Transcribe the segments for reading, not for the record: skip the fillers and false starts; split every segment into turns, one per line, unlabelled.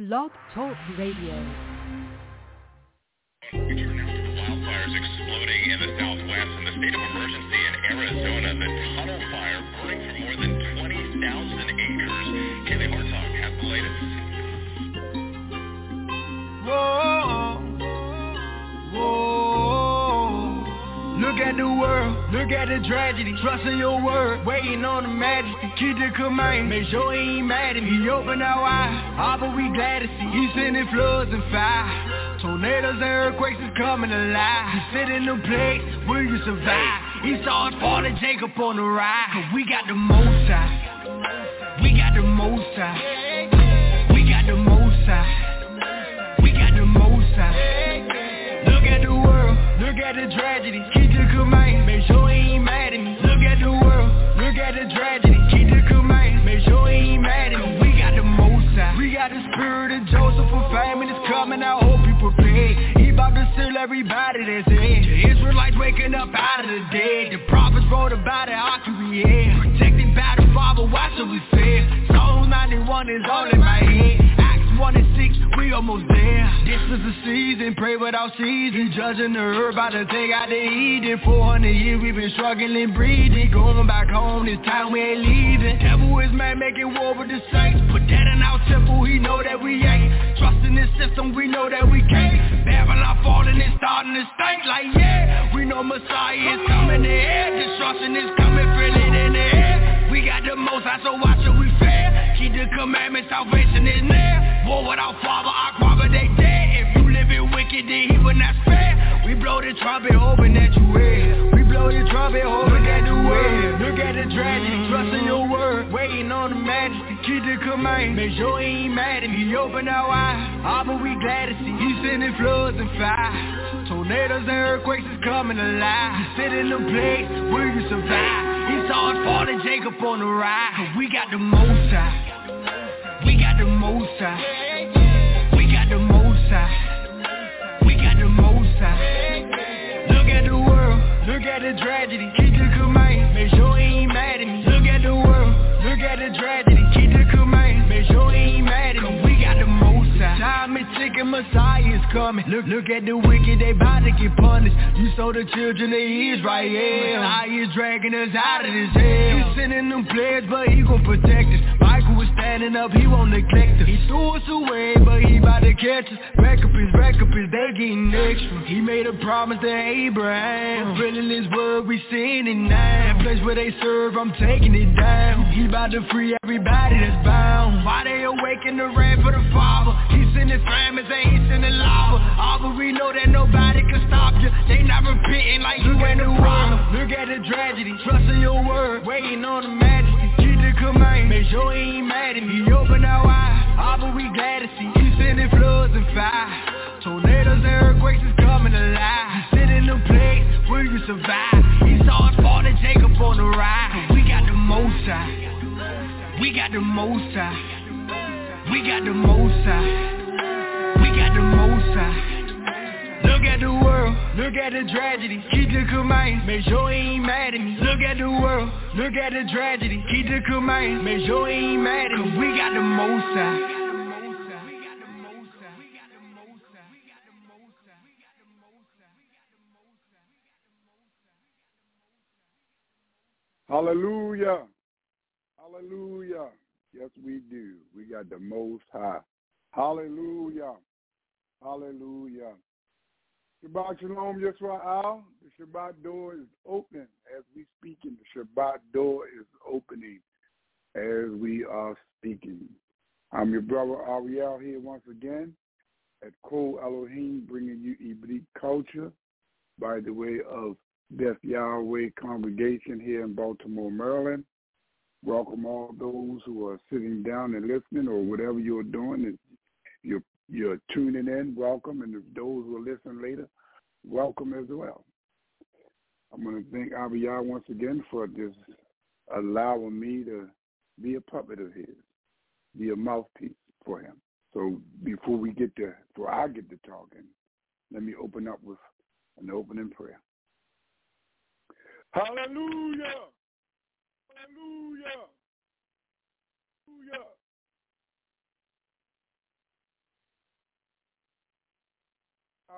Blog Talk Radio.
We turn now to the wildfires exploding in the southwest and the state of emergency in Arizona. The tunnel fire burning for more than 20,000 acres. Kaylee Hartog has the latest.
Whoa, whoa. Look at the world, look at the tragedy. Trust in your word, waiting on the majesty. Keep the command, make sure he ain't mad at me. Open our eyes, all but we glad to see. He sending floods and fire. Tornadoes and earthquakes is coming alive. You sit in the place, will you survive? He saw us falling, Jacob on the ride. Cause we got the most high. We got the most high. We got the most high. We got the most high. Look at the world, look at the tragedy. Keep the command, make sure he ain't mad at me. Look at the world, look at the tragedy. Keep the command, make sure he ain't mad at me. We got the most high. We got the spirit of Joseph, for famine is coming. I hope you prepared. He about to seal everybody that's in. The Israelites waking up out of the dead. The prophets wrote about it, how can we hear? Protected by the Father, why should we fear? Psalm 91 is all in my head. 1 and 6, we almost there. This is the season, pray without season. Judging the herb by the thing out to eat. In 400 years we've been struggling, breathing. Going back home, this time we ain't leaving. Devil is mad, making war with the saints. Put that in our temple, he know that we ain't. Trusting this system, we know that we can't. Babylon falling and starting to stink like yeah. We know Messiah is coming in here. Destruction is coming, feel it in the air. We got the most high, so why should we fear? Keep the commandments, salvation is near. War without father, our father, they dead. If you live in wicked, then he will not spare. We blow the trumpet, hoping that you will. We blow the trumpet, hoping that you will. Look at the tragedy, trust in your word. Waiting on the majesty, keep the command. Make sure he ain't mad at me. Open our eyes, all but we glad to see. He sending floods and fire. Tornadoes and earthquakes is coming alive. You sit in the place, will you survive? He saw us falling, Jacob on the ride. Cause we got the most high. We got the most high. We got the most high. We got the most high. Look at the world, look at the tragedy. Keep the command, make sure he ain't mad at me. Look at the world, look at the tragedy. Keep the command, make sure he ain't mad at me. Cause we got the most high. Time is ticking, Messiah is coming. Look at the wicked, they bout to get punished. You saw the children of Israel. Messiah is dragging us out of this hell. He's sending them players, but he gon' protect us. Michael was standing up, he won't neglect us. He threw us away, but he bout to catch us. Rack up his, they getting extra. He made a promise to Abraham. Fulfilling his word, we seeing it now. That place where they serve, I'm taking it down. He bout to free everybody that's bound. Why they awaken the wrath for the Father? He sending famines and he sending lava. All but we know that nobody can stop you. They not repenting like you ain't the problem. Look at the tragedy, trust in your word. Waiting on the majesty, keep the command. Make sure he ain't mad at me. Open our eyes, all but we glad to see. He sending floods and fire. Tornadoes and earthquakes is coming alive. You sit in the place, will you survive? He saw us falling, Jacob on the ride. We got the most high. We got the most high. We got the most high. We got the most high. Look at the world, look at the tragedy. Keep the command, make sure he ain't mad at me. Look at the world, look at the tragedy. Keep the command, make sure he ain't mad at me. Cause we got the most high.
Hallelujah. Hallelujah. Yes, we do. We got the most high. Hallelujah. Hallelujah. Shabbat Shalom Yisrael. The Shabbat door is open as we speaking. The Shabbat door is opening as we are speaking. I'm your brother Ariel here once again at Kol Elohim, bringing you Ibrit culture by the way of Beth Yahweh congregation here in Baltimore, Maryland. Welcome all those who are sitting down and listening, or whatever you're doing. If you're tuning in, welcome. And if those who will listen later, welcome as well. I'm going to thank Abiyah once again for this allowing me to be a puppet of his, be a mouthpiece for him. So before I get to talking, let me open up with an opening prayer. Hallelujah! Hallelujah! Hallelujah!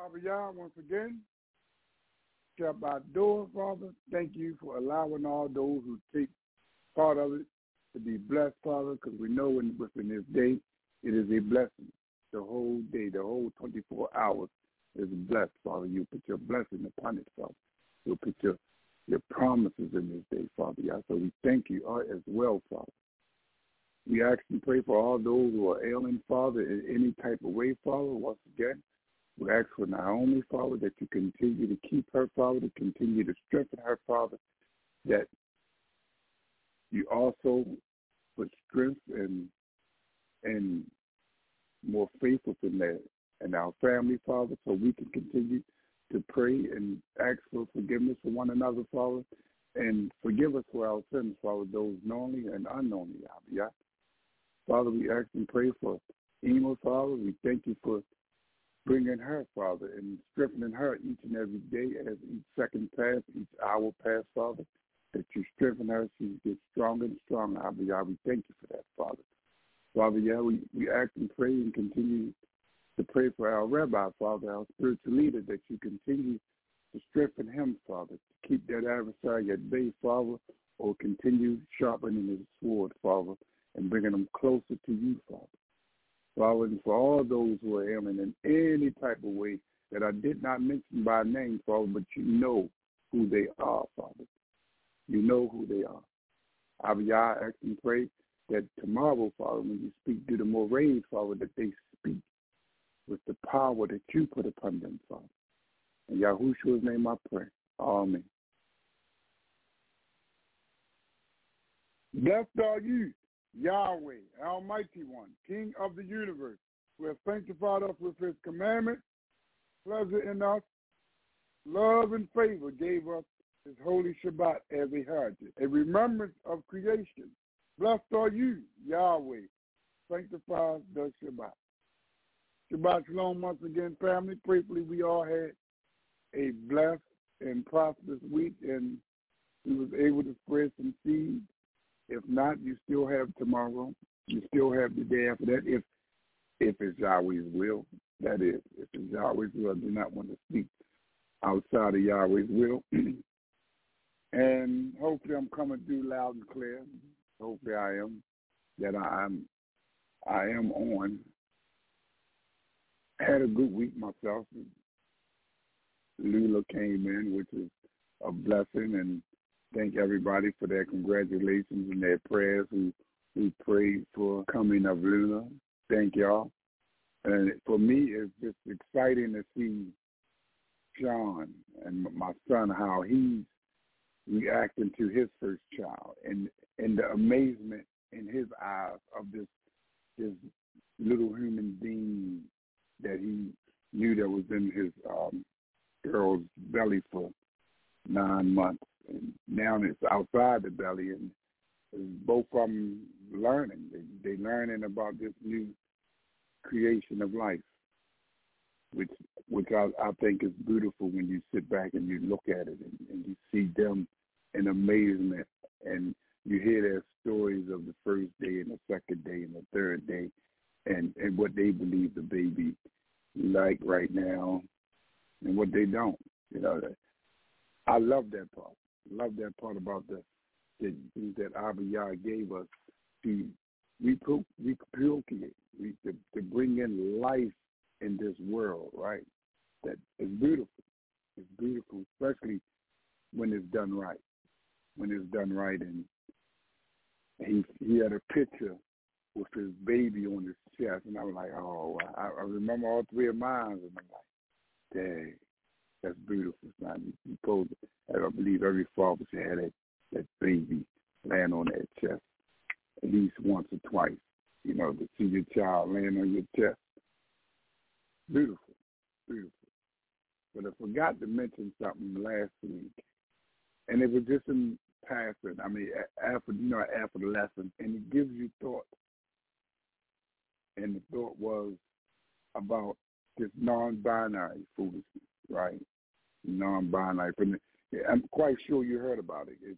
Father Yah, once again, step outdoors, Father. Thank you for allowing all those who take part of it to be blessed, Father, because we know within this day it is a blessing. The whole day, the whole 24 hours is blessed, Father. You put your blessing upon it, Father. You'll put your promises in this day, Father. Yah. So we thank you as well, Father. We ask and pray for all those who are ailing, Father, in any type of way, Father. Once again, we ask for Naomi, Father, that you continue to keep her, Father, to continue to strengthen her, Father, that you also put strength and more faithful in our family, Father, so we can continue to pray and ask for forgiveness for one another, Father, and forgive us for our sins, Father, those knowingly and unknowingly, Yah. Father, we ask and pray for Ema, Father. We thank you for bringing her, Father, and strengthening her each and every day as each second pass, each hour pass, Father, that you strengthen her. She gets stronger and stronger, Yah. We thank you for that, Father. Father, Yah, we ask and pray and continue to pray for our rabbi, Father, our spiritual leader, that you continue to strengthen him, Father, to keep that adversary at bay, Father, or continue sharpening his sword, Father, and bringing them closer to you, Father. Father, and for all those who are ailing in any type of way that I did not mention by name, Father, but you know who they are, Father. You know who they are. Yah, I ask and pray that tomorrow, Father, when you speak to the Morays, Father, that they speak with the power that you put upon them, Father. In Yahushua's name I pray. Amen. Blessed are you, Yahweh, Almighty One, King of the universe, who has sanctified us with his commandments, pleasure in us, love and favor gave us his holy Shabbat as a heritage, a remembrance of creation. Blessed are you, Yahweh, sanctify the Shabbat. Shabbat Shalom once again, family. Prayfully, we all had a blessed and prosperous week, and we was able to spread some seed. If not, you still have tomorrow. You still have the day after that, if it's Yahweh's will. That is, if it's Yahweh's will. I do not want to speak outside of Yahweh's will. And hopefully I'm coming through loud and clear. Hopefully I am. That I am on. I had a good week myself. Lula came in, which is a blessing, and thank everybody for their congratulations and their prayers who prayed for coming of Lula. Thank y'all. And for me, it's just exciting to see Sean and my son, how he's reacting to his first child, and the amazement in his eyes of this little human being that he knew that was in his girl's belly for 9 months. And now it's outside the belly, and both of them learning. They learning about this new creation of life, which I think is beautiful when you sit back and you look at it and you see them in amazement, and you hear their stories of the first day and the second day and the third day, and what they believe the baby like right now and what they don't. You know, I love that part. Love that part about the things that Abba Yah gave us to reproduce, to bring in life in this world, right? That is beautiful. It's beautiful, especially when it's done right. When it's done right, and he had a picture with his baby on his chest, and I was like, oh, I remember all three of mine, and I'm like, dang, that's beautiful, son. You told, I believe every father should have that baby laying on that chest at least once or twice, you know, to see your child laying on your chest. Beautiful, beautiful. But I forgot to mention something last week, and it was just in passing. I mean, after the lesson, and it gives you thought. And the thought was about this non-binary foolishness, right? Non-binary. I'm quite sure you heard about it.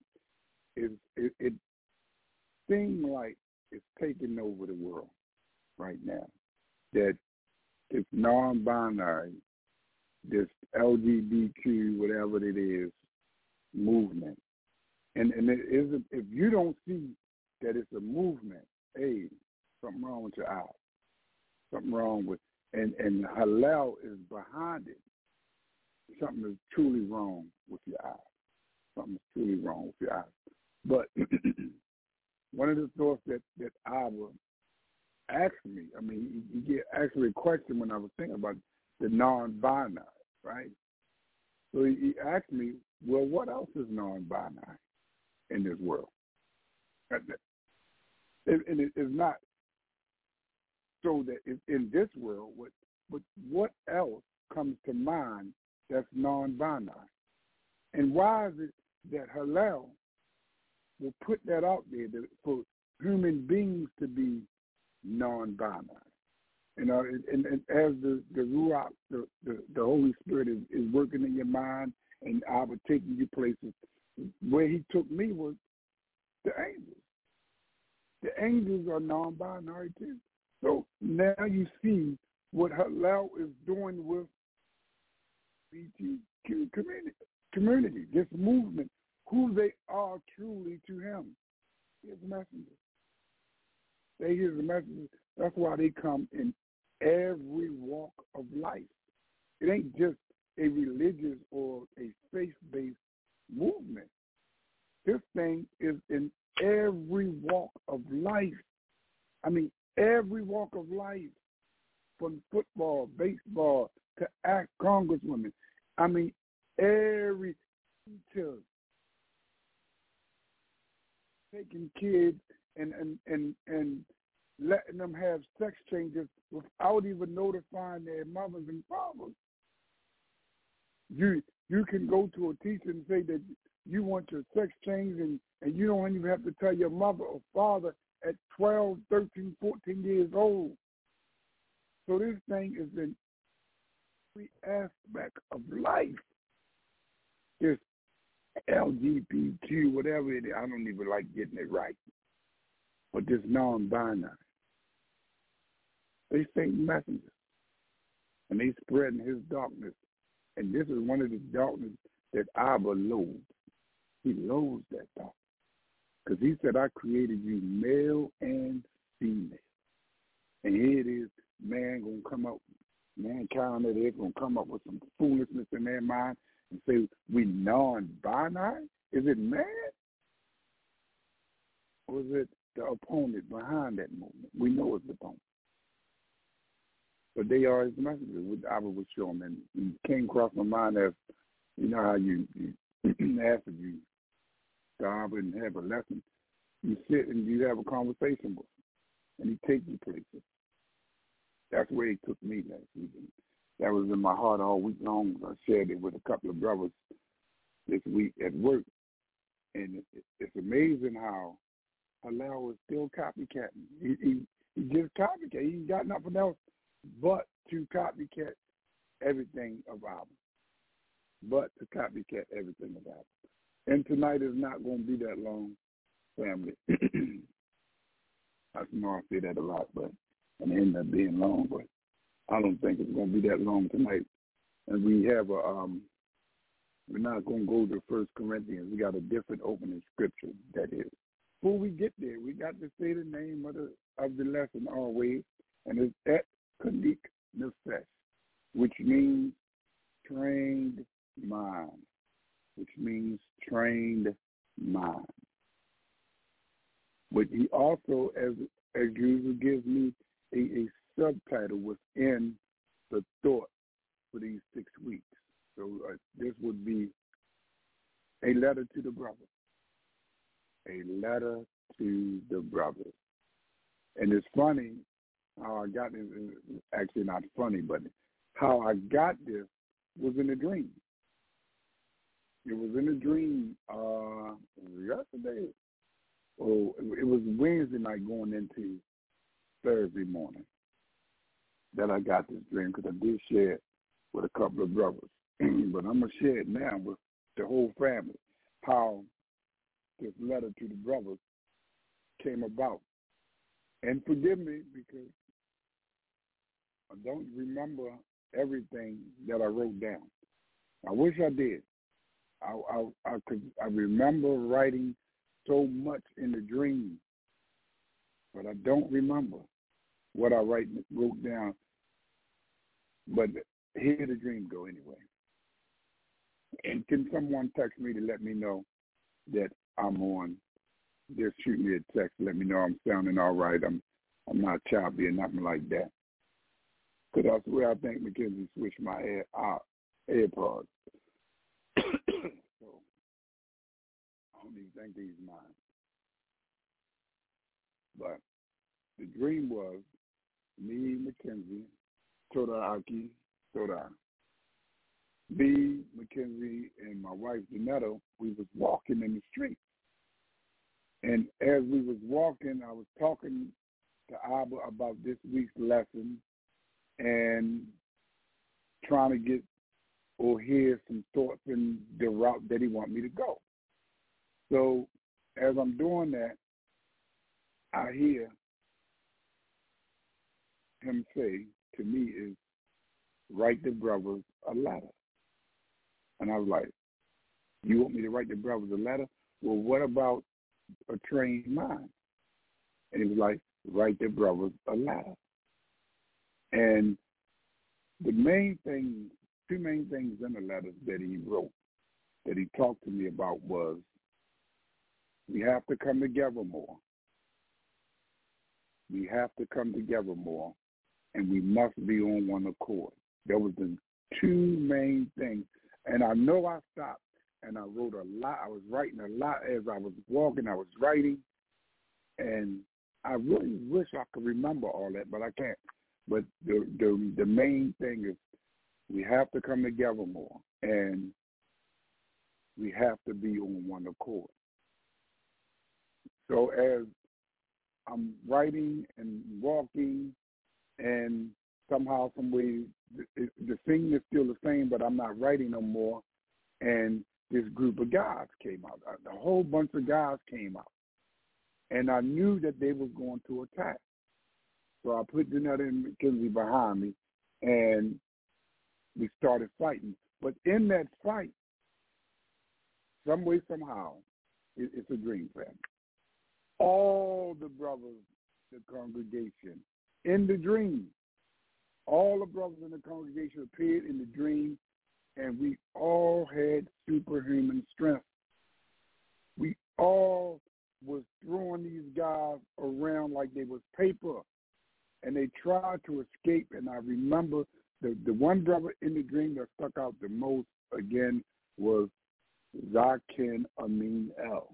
It seems like it's taking over the world right now. That it's non-binary this LGBTQ, whatever it is, movement. And it isn't, if you don't see that it's a movement, hey, something wrong with your eyes. Something wrong with, and halal is behind it. Something is truly wrong with your eyes. Something is truly wrong with your eyes. But one of the thoughts that Abba asked me, I mean, he asked me a question when I was thinking about the non-binary, right? So he asked me, well, what else is non-binary in this world? And it is not so that it's in this world, but what else comes to mind that's non-binary? And why is it that halal will put that out there for human beings to be non-binary? And as the Ruach, the Holy Spirit is working in your mind, and I would take you places, where he took me was the angels. The angels are non-binary too. So now you see what halal is doing with BTQ community, this movement, who they are truly to him. His messengers. They hear the messengers. That's why they come in every walk of life. It ain't just a religious or a faith-based movement. This thing is in every walk of life. I mean, every walk of life, from football, baseball, to act congresswomen. I mean, every teacher taking kids and letting them have sex changes without even notifying their mothers and fathers. You can go to a teacher and say that you want your sex change, and you don't even have to tell your mother or father at 12, 13, 14 years old. So this thing is in every aspect of life. This LGBTQ, whatever it is, I don't even like getting it right. But this non-binary, they Satan messengers, and they spreading his darkness. And this is one of the darkness that Abba loathes. He loathes that darkness. Because he said, I created you male and female. And here it is, mankind is going to come up with some foolishness in their mind and say, we non-binary? Is it man? Or is it the opponent behind that movement? We know it's the opponent. But they are his messengers, which Abba was showing. And it came across my mind as, you know how you after you stop and have a lesson, you sit and you have a conversation with him, and he takes you places. That's where he took me last week. That was in my heart all week long. I shared it with a couple of brothers this week at work. And it's amazing how halal is still copycatting. He just copycat. He ain't got nothing else but to copycat everything of Abba. And tonight is not going to be that long, family. I know I say that a lot, but it ended up being long, but I don't think it's going to be that long tonight. And we have we're not going to go to 1 Corinthians. We got a different opening scripture, that is. Before we get there, we got to say the name of the lesson always, and it's Et Kanik Nefesh, which means trained mind. But he also, as usual, gives me a subtitle within the thought for these 6 weeks. So this would be a letter to the brothers. A letter to the brothers. And it's funny how I got this. Actually, not funny, but how I got this was in a dream. It was in a dream yesterday. Oh, it was Wednesday night going into Thursday morning that I got this dream, because I did share it with a couple of brothers. But I'm going to share it now with the whole family, how this letter to the brothers came about. And forgive me, because I don't remember everything that I wrote down. I wish I did. I remember writing so much in the dream, but I don't remember what I wrote down. But here the dream go anyway. And can someone text me to let me know that I'm on? Just shoot me a text, let me know I'm sounding all right. I'm not choppy or nothing like that. Because I swear I think Mackenzie switched my AirPods. So I don't even think these mine. But the dream was me, Mackenzie, Toda, me, Mackenzie, and my wife, Janetta, we was walking in the street. And as we was walking, I was talking to Abba about this week's lesson and trying to get or hear some thoughts in the route that he want me to go. So as I'm doing that, I hear him say to me is, write the brothers a letter. And I was like, you want me to write the brothers a letter? Well, what about a trained mind? And he was like, write the brothers a letter. And the main thing, two main things in the letters that he wrote, that he talked to me about was, we have to come together more. We have to come together more, and we must be on one accord. There was the two main things. And I know I stopped, and I wrote a lot. I was writing a lot as I was walking. I was writing, and I really wish I could remember all that, but I can't. But the main thing is we have to come together more, and we have to be on one accord. So as I'm writing and walking, and somehow, some way, the thing is still the same, but I'm not writing no more, and this group of guys came out. A whole bunch of guys came out, and I knew that they was going to attack. So I put Janetta and Mackenzie behind me, and we started fighting. But in that fight, some way, somehow, it's a dream, family. All the brothers, the congregation, in the dream, all the brothers in the congregation appeared in the dream, and we all had superhuman strength. We all was throwing these guys around like they was paper, and they tried to escape. And I remember the one brother in the dream that stuck out the most, again, was Zakin Amin El.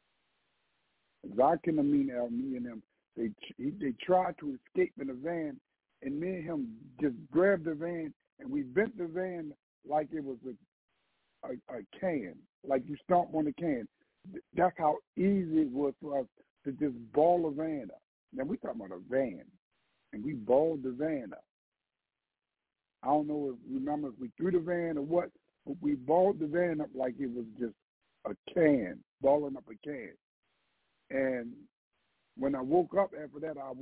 Zakin Amin El, me and him, they tried to escape in a van, and me and him just grabbed the van, and we bent the van like it was a can, like you stomp on a can. That's how easy it was for us to just ball a van up. Now, we're talking about a van, and we balled the van up. I don't know if you remember if we threw the van or what, but we balled the van up like it was just a can, balling up a can. And when I woke up after that, I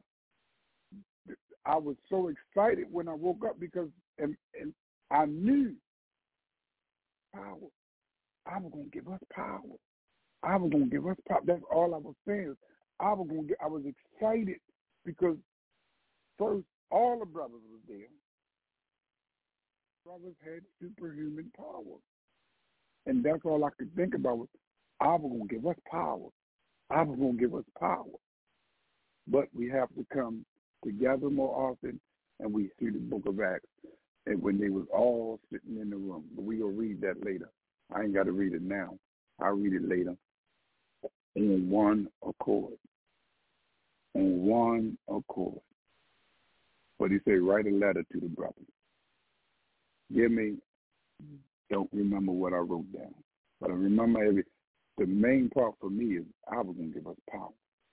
was so excited when I woke up because and I knew power. I was going to give us power. I was going to give us power. That's all I was saying. I was excited because first, all the brothers was there. Brothers had superhuman power. And that's all I could think about was, I was going to give us power. I was going to give us power. But we have to come together more often, and we see the book of Acts, and when they was all sitting in the room. But we're going to read that later. I ain't got to read it now. I'll read it later. On one accord. On one accord. But he said, write a letter to the brothers. Don't remember what I wrote down. But I remember the main part for me is I was going to give us power.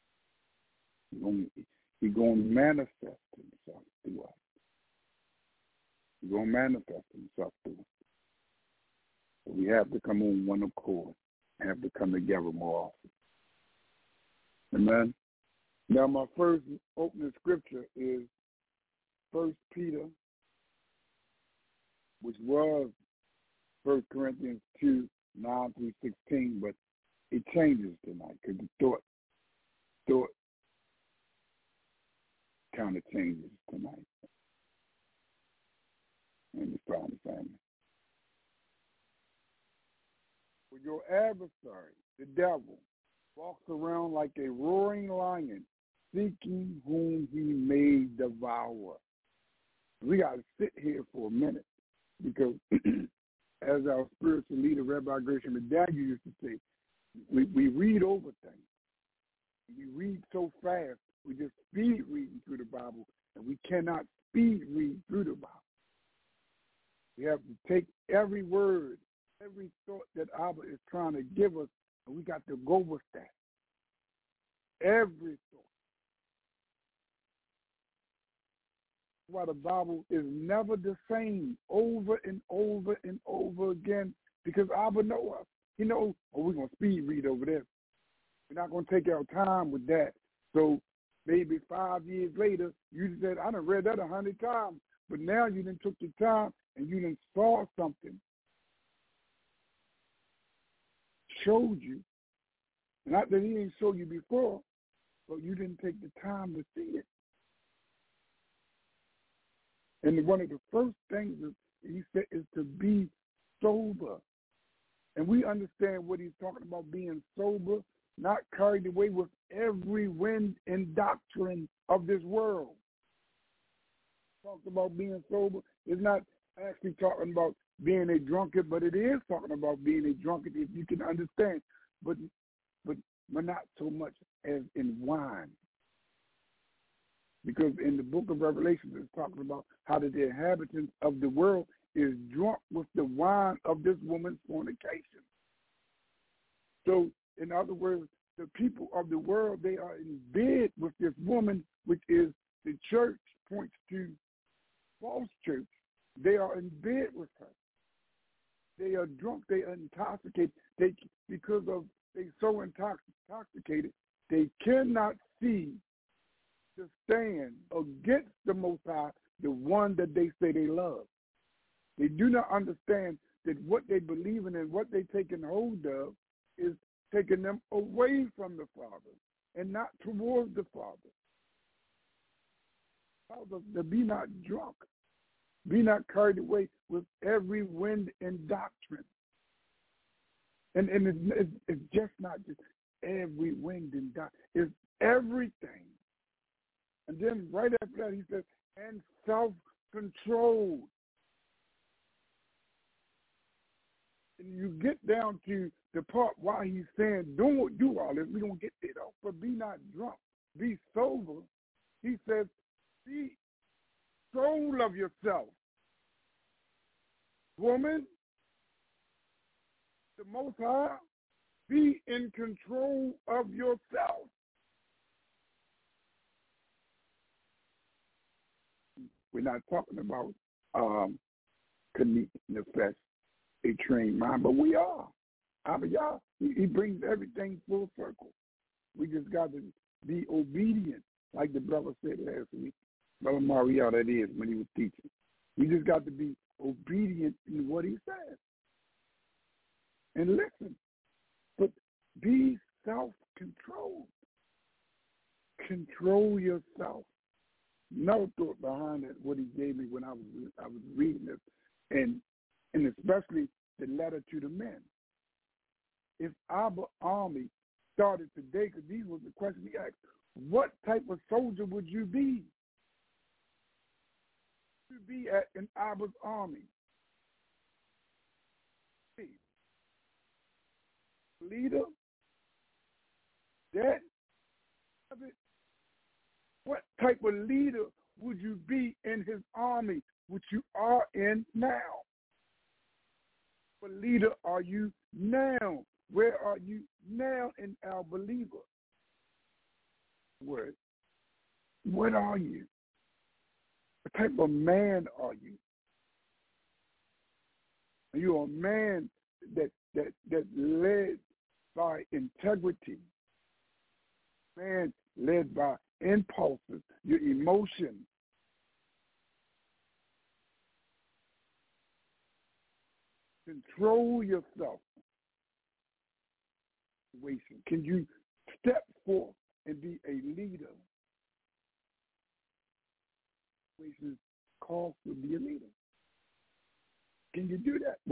He's going to manifest himself through us. He's going to manifest himself through us. So we have to come on one accord and have to come together more often. Amen. Now, my first opening scripture is 1 Peter which was 1 Corinthians 2, 9 through 16, but it changes tonight because the thought kind of changes tonight. And it's probably family. For your adversary, the devil, walks around like a roaring lion, seeking whom he may devour. We got to sit here for a minute because as our spiritual leader, Rabbi Gershom McDaniel used to say, we read over things. We read so fast, we just speed reading through the Bible, and we cannot speed read through the Bible. We have to take every word, every thought that Abba is trying to give us, and we got to go with that. Every thought. That's why the Bible is never the same over and over and over again, because Abba knows us. He knows, we're going to speed read over this. We're not going to take our time with that. So maybe 5 years later, you said, I done read that 100 times, but now you done took the time and you done saw something, showed you, not that he didn't show you before, but you didn't take the time to see it. And one of the first things he said is to be sober. And we understand what he's talking about, being sober, not carried away with every wind and doctrine of this world. Talked about being sober. It's not actually talking about being a drunkard, but it is talking about being a drunkard, if you can understand. But not so much as in wine. Because in the book of Revelation, it's talking about how the inhabitants of the world is drunk with the wine of this woman's fornication. So, in other words, the people of the world, they are in bed with this woman, which is the church, points to false church. They are in bed with her. They are drunk. They are intoxicated. Because they're so intoxicated, they cannot see to stand against the Most High, the one that they say they love. They do not understand that what they believe in and what they taking hold of is taking them away from the Father and not towards the Father. Father, be not drunk. Be not carried away with every wind and doctrine. And it's just not just every wind and doctrine. It's everything. And then right after that, he says, and self-control. And you get down to the part why he's saying, don't do all this. We're going to get there, though. But be not drunk. Be sober. He says, be soul of yourself. Woman, the Most High, be in control of yourself. We're not talking about Kanik Nefesh, a trained mind, but we are. He brings everything full circle. We just got to be obedient, like the brother said last week. Brother Mario, that is, when he was teaching. We just got to be obedient in what he says. And listen, but be self-controlled. Control yourself. No thought behind it, what he gave me when I was reading this, and especially the letter to the men. If Abba Army started today, because these were the questions he asked, what type of soldier would you be? To be in Abba's army? Leader? That? What type of leader would you be in his army, which you are in now? What leader are you now? Where are you now in our believer? What are you? What type of man are you? Are you a man that led by integrity? Man led by impulses, your emotions? control yourself? Can you step forth and be a leader? Situations call to be a leader. Can you do that?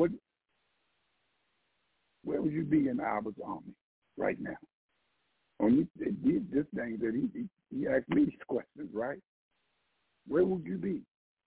Where would you be in the Albert's Army right now? This thing that he asked me these questions, right? Where would you be?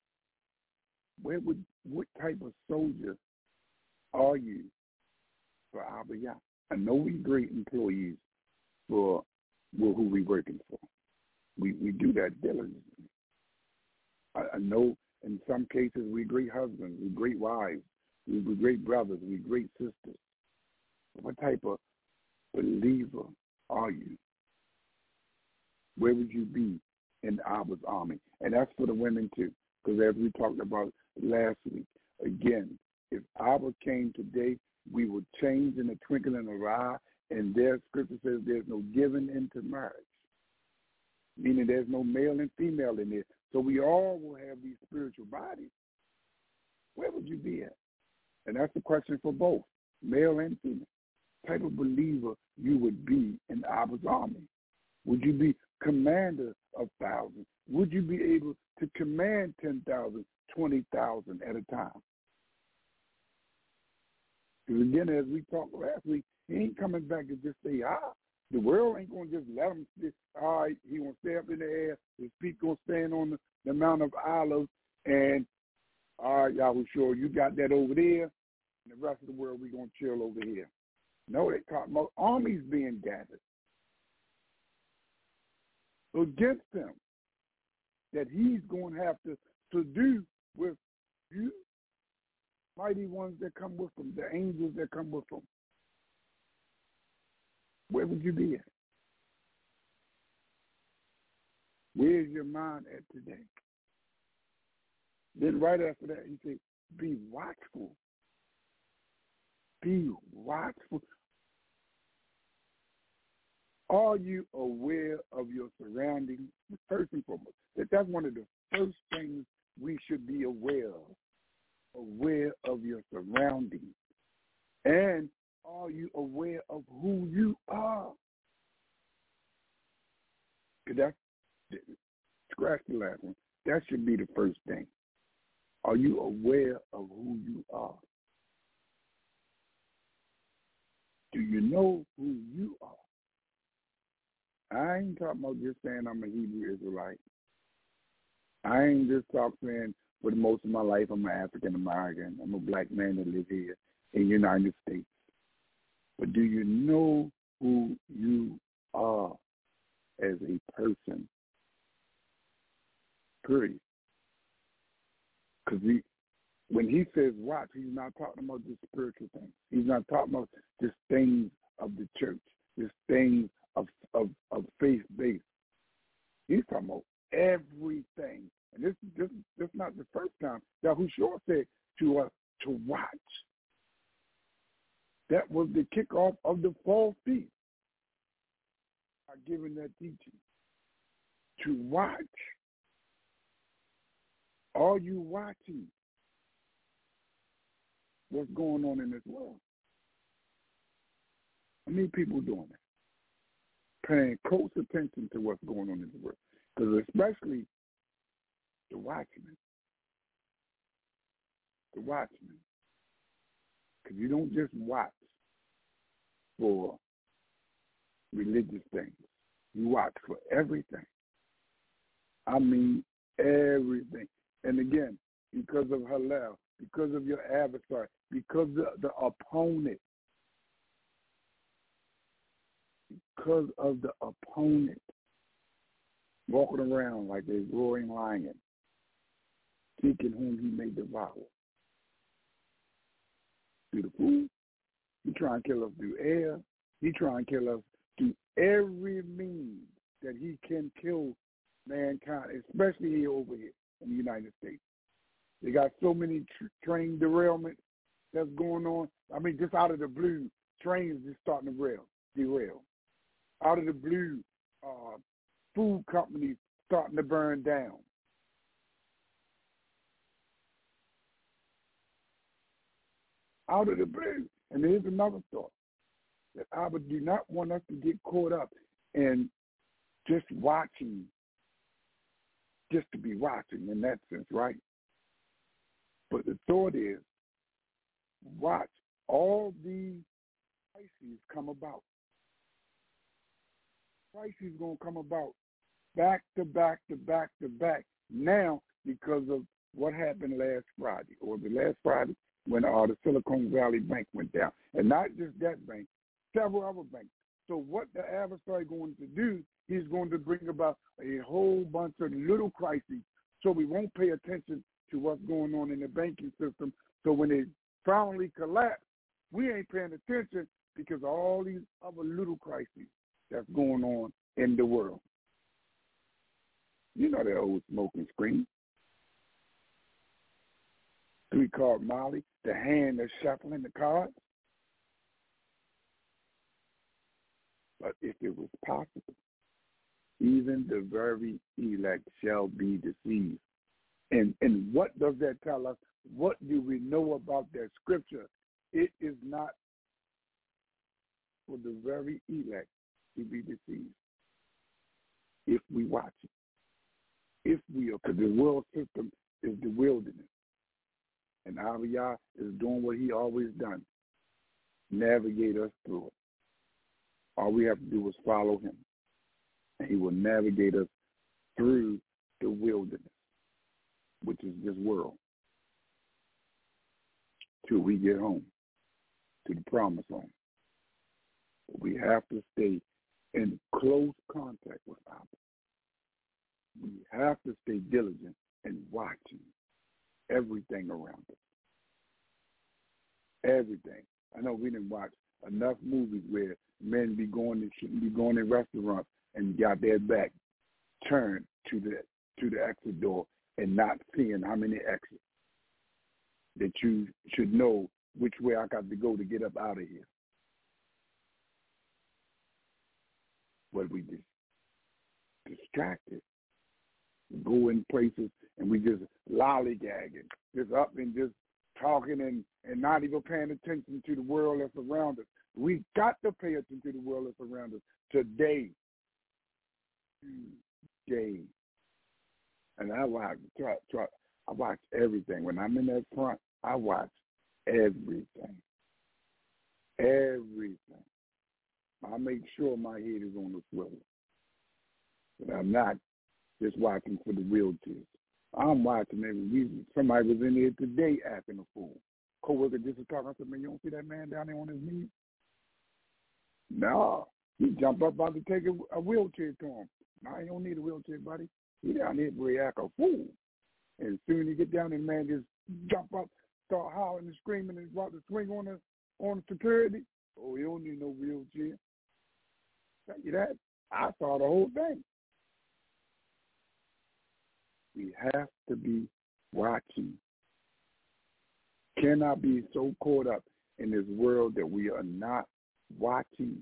What type of soldier are you for Abba Yah? I know we great employees for who we working for. We do that diligently. I know in some cases we great husbands, we great wives, we great brothers, we great sisters. What type of believer are you? Where would you be in Abba's army? And that's for the women too, because as we talked about last week, again, if Abba came today, we would change in the twinkling of an eye, and their scripture says there's no giving into marriage, meaning there's no male and female in there. So we all will have these spiritual bodies. Where would you be at? And that's the question for both, male and female. Type of believer you would be in Abba's army. Would you be commander of thousands? Would you be able to command 10,000, 20,000 at a time? Because again, as we talked last week, he ain't coming back to just say, the world ain't going to just let him sit. All right, he going to stay up in the air. His feet going to stand on the Mount of Olives. And, all right, y'all, sure you got that over there. And the rest of the world, we going to chill over here. No, they talk about armies being gathered against him that he's going to have to do with you, mighty ones that come with him, the angels that come with him. Where would you be at? Where's your mind at today? Then right after that, he said, be watchful. Be watchful. Are you aware of your surroundings? First and foremost, that's one of the first things we should be aware of your surroundings. And are you aware of who you are? Scratch the last one. That should be the first thing. Are you aware of who you are? Do you know who you are? I ain't talking about just saying I'm a Hebrew Israelite. I ain't just saying for the most of my life I'm an African American. I'm a black man that lives here in the United States. But do you know who you are as a person? Period. Because when he says watch, he's not talking about just spiritual things. He's not talking about just things of the church, just things of faith-based. He's talking about everything. And this is not the first time Yahushua said to us to watch. That was the kickoff of the fall feast. I'm giving that teaching. To watch. Are you watching what's going on in this world? How many people doing that? Paying close attention to what's going on in the world. Because especially the watchmen. The watchmen. Because you don't just watch for religious things. You watch for everything. I mean everything. And again, because of Hallel, because of your adversary, because of the opponent, because of the opponent, walking around like a roaring lion, seeking whom he may devour. Through the food, he trying to kill us through air. He trying to kill us through every means that he can kill mankind, especially here over here in the United States. They got so many train derailments that's going on. I mean, just out of the blue, trains just starting to derail. Out of the blue, food companies starting to burn down. out of the blue. And here's another thought, that I would do not want us to get caught up in just watching, just to be watching in that sense, right? But the thought is, watch all these crises come about. Crises going to come about back to back to back to back now because of what happened last Friday, or the last Friday when the Silicon Valley Bank went down. And not just that bank, several other banks. So what the adversary going to do, he's going to bring about a whole bunch of little crises so we won't pay attention to what's going on in the banking system. So when it finally collapse, we ain't paying attention because of all these other little crises that's going on in the world. You know that old smoking screen. 3-card Molly, the hand that's shuffling the cards. But if it was possible, even the very elect shall be deceived. And what does that tell us? What do we know about that scripture? It is not for the very elect to be deceived if we watch it. If we are, because the world system is the wilderness. And Abiyah is doing what he always done, navigate us through it. All we have to do is follow him, and he will navigate us through the wilderness, which is this world, till we get home, to the promised land. We have to stay in close contact with Abba. We have to stay diligent in watching everything around us. Everything. I know we didn't watch enough movies where men be going and shouldn't be going in restaurants and got their back turned to the exit door and not seeing how many exits. That you should know which way I got to go to get up out of here. But we just distracted. We go in places and we just lollygagging, just up and just talking and not even paying attention to the world that's around us. We got to pay attention to the world that's around us today. And I watch everything. When I'm in that front, I watch everything. Everything. I make sure my head is on the swivel. But I'm not just watching for the wheelchairs. I'm watching every. Somebody was in here today acting a fool. Co-worker just was talking. I said, man, you don't see that man down there on his knees? No. He jumped up about to take a wheelchair to him. No, he don't need a wheelchair, buddy. He down here where he act a fool. And as soon as he get down there, the man just jump up, start howling and screaming and about to swing on the security. Oh, he don't need no wheelchair. Tell you that. I saw the whole thing. We have to be watching. Cannot be so caught up in this world that we are not watching.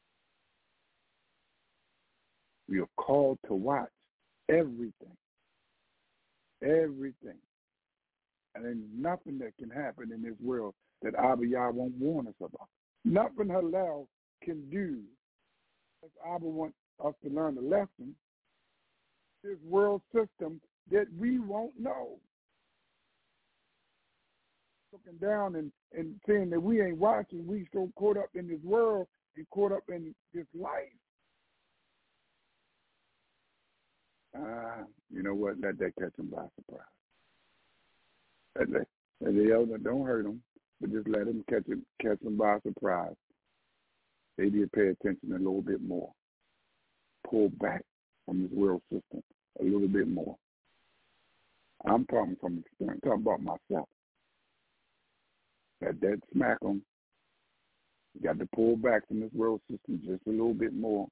We are called to watch everything. Everything. And there's nothing that can happen in this world that Abiyah won't warn us about. Nothing Hillel can do. If Abba wants us to learn a lesson, this world system that we won't know. Looking down and saying that we ain't watching, we so caught up in this world and caught up in this life. You know what? Let that catch them by surprise. Don't hurt them, but just let them catch them by surprise. They need to pay attention a little bit more. Pull back from this world system a little bit more. I'm talking from experience. I'm talking about myself. That smack them. You got to pull back from this world system just a little bit more.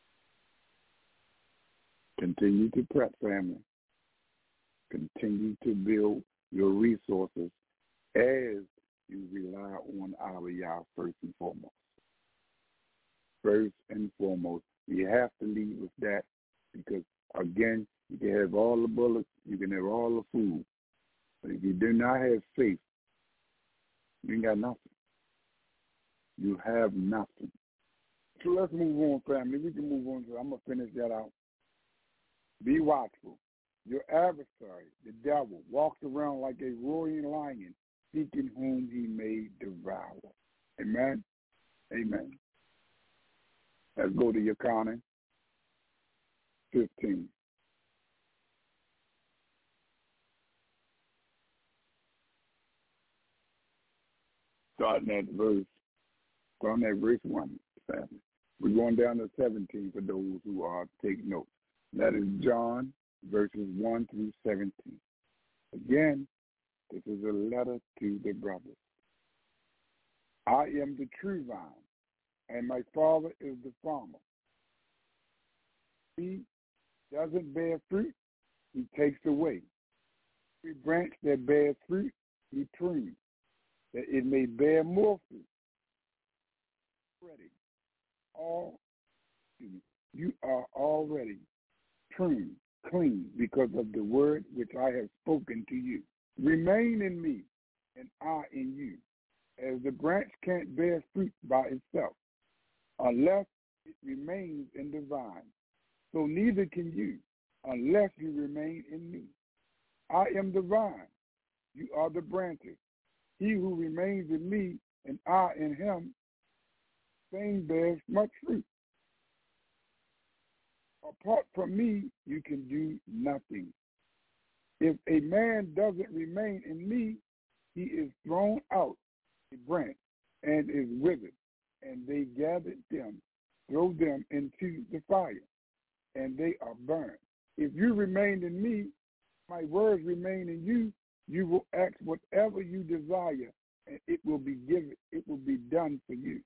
Continue to prep, family. Continue to build your resources as you rely on Abiyah first and foremost. First and foremost, you have to lead with that because, again, you can have all the bullets, you can have all the food, but if you do not have faith, You ain't got nothing. You have nothing. So let's move on, family. We can move on. So I'm going to finish that out. Be watchful. Your adversary, the devil, walks around like a roaring lion, seeking whom he may devour. Amen? Amen. Let's go to your counting. 15. Starting at verse 1, family. We're going down to 17 for those who are taking notes. That is John, verses 1 through 17. Again, this is a letter to the brothers. I am the true vine, and my Father is the farmer. He doesn't bear fruit, he takes away. Every branch that bears fruit, he prunes, that it may bear more fruit. You are already pruned, clean, because of the word which I have spoken to you. Remain in me, and I in you. As the branch can't bear fruit by itself, unless it remains in the vine, so neither can you, unless you remain in me. I am the vine, you are the branches. He who remains in me, and I in him, same bears much fruit. Apart from me, you can do nothing. If a man doesn't remain in me, he is thrown out a branch and is withered, and they gather them, throw them into the fire, and they are burned. If you remain in me, my words remain in you, you will ask whatever you desire, and it will be given, it will be done for you.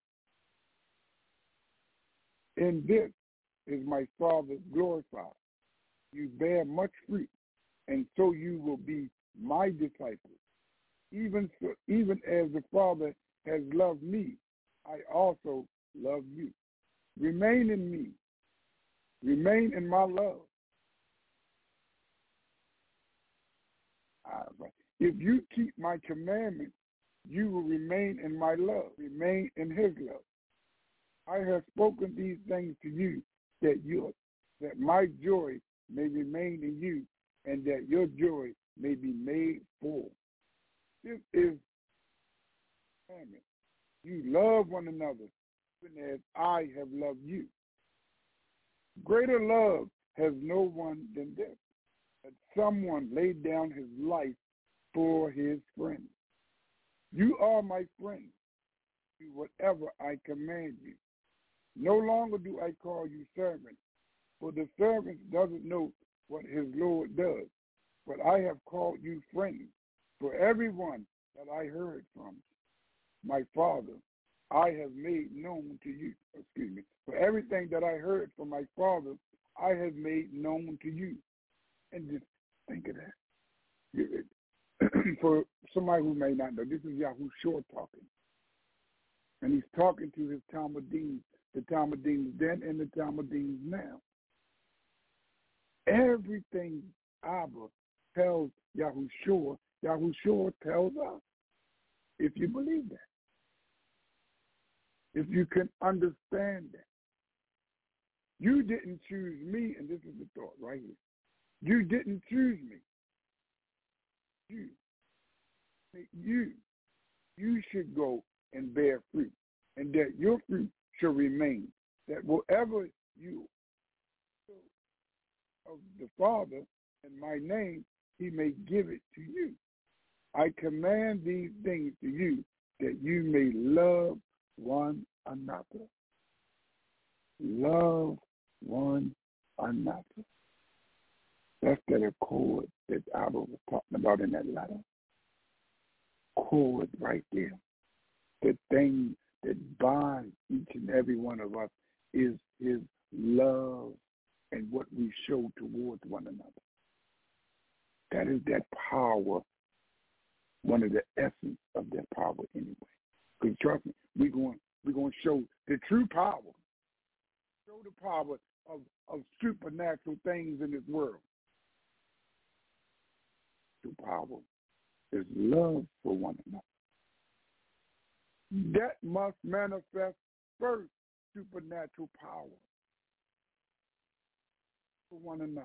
In this is my Father glorified. You bear much fruit, and so you will be my disciples. Even as the Father has loved me, I also love you. Remain in me. Remain in my love. If you keep my commandments, you will remain in my love. Remain in his love. I have spoken these things to you that my joy may remain in you, and that your joy may be made full. This is commandment. You love one another, even as I have loved you. Greater love has no one than this, that someone laid down his life for his friends. You are my friends. Do whatever I command you. No longer do I call you servants, for the servant doesn't know what his Lord does. But I have called you friends, for everyone that I heard from my Father, I have made known to you. For everything that I heard from my Father, I have made known to you. And just think of that. For somebody who may not know, this is Yahushua talking. And he's talking to his Talmudim, the Talmudim then and the Talmudim now. Everything Abba tells Yahushua, Yahushua tells us, if you believe that. If you can understand that. You didn't choose me, and this is the thought right here. You didn't choose me. You should go and bear fruit, and that your fruit shall remain, that whatever you of the Father in my name, he may give it to you. I command these things to you, that you may love one another. Love one another. That's that accord that Abba was talking about in that letter. Accord right there. The thing that binds each and every one of us is his love and what we show towards one another. That is that power, one of the essence of that power anyway. Because trust me, we're going to show the true power. Show the power of supernatural things in this world. True power is love for one another. that must manifest first supernatural power for one another,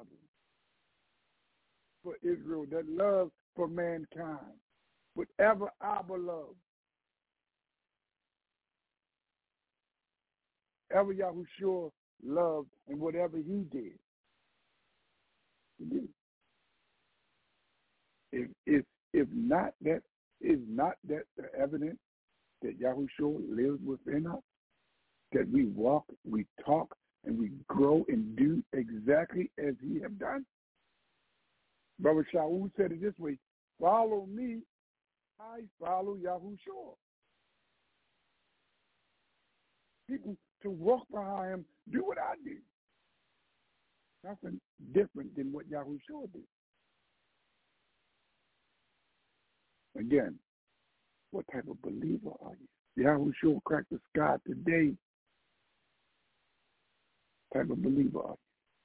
for Israel, that love for mankind, whatever Abba loved, whatever Yahushua loved, and whatever he did. If not that, is not that the evidence that Yahushua lives within us, that we walk, we talk, and we grow and do exactly as he have done? Brother Shaul said it this way: follow me, I follow Yahushua. People to walk behind him, do what I do. Nothing different than what Yahushua did. Again, what type of believer are you? Yahushua cracked the sky today. What type of believer are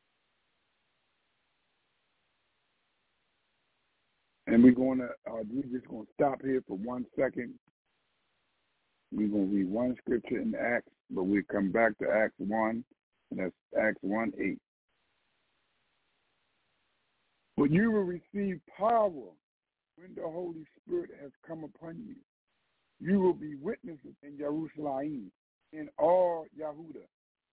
you? And we're just going to stop here for 1 second. We're going to read one scripture in Acts, but we'll come back to Acts 1, and that's Acts 1:8. But you will receive power when the Holy Spirit has come upon you. You will be witnesses in Jerusalem, in all Yehuda,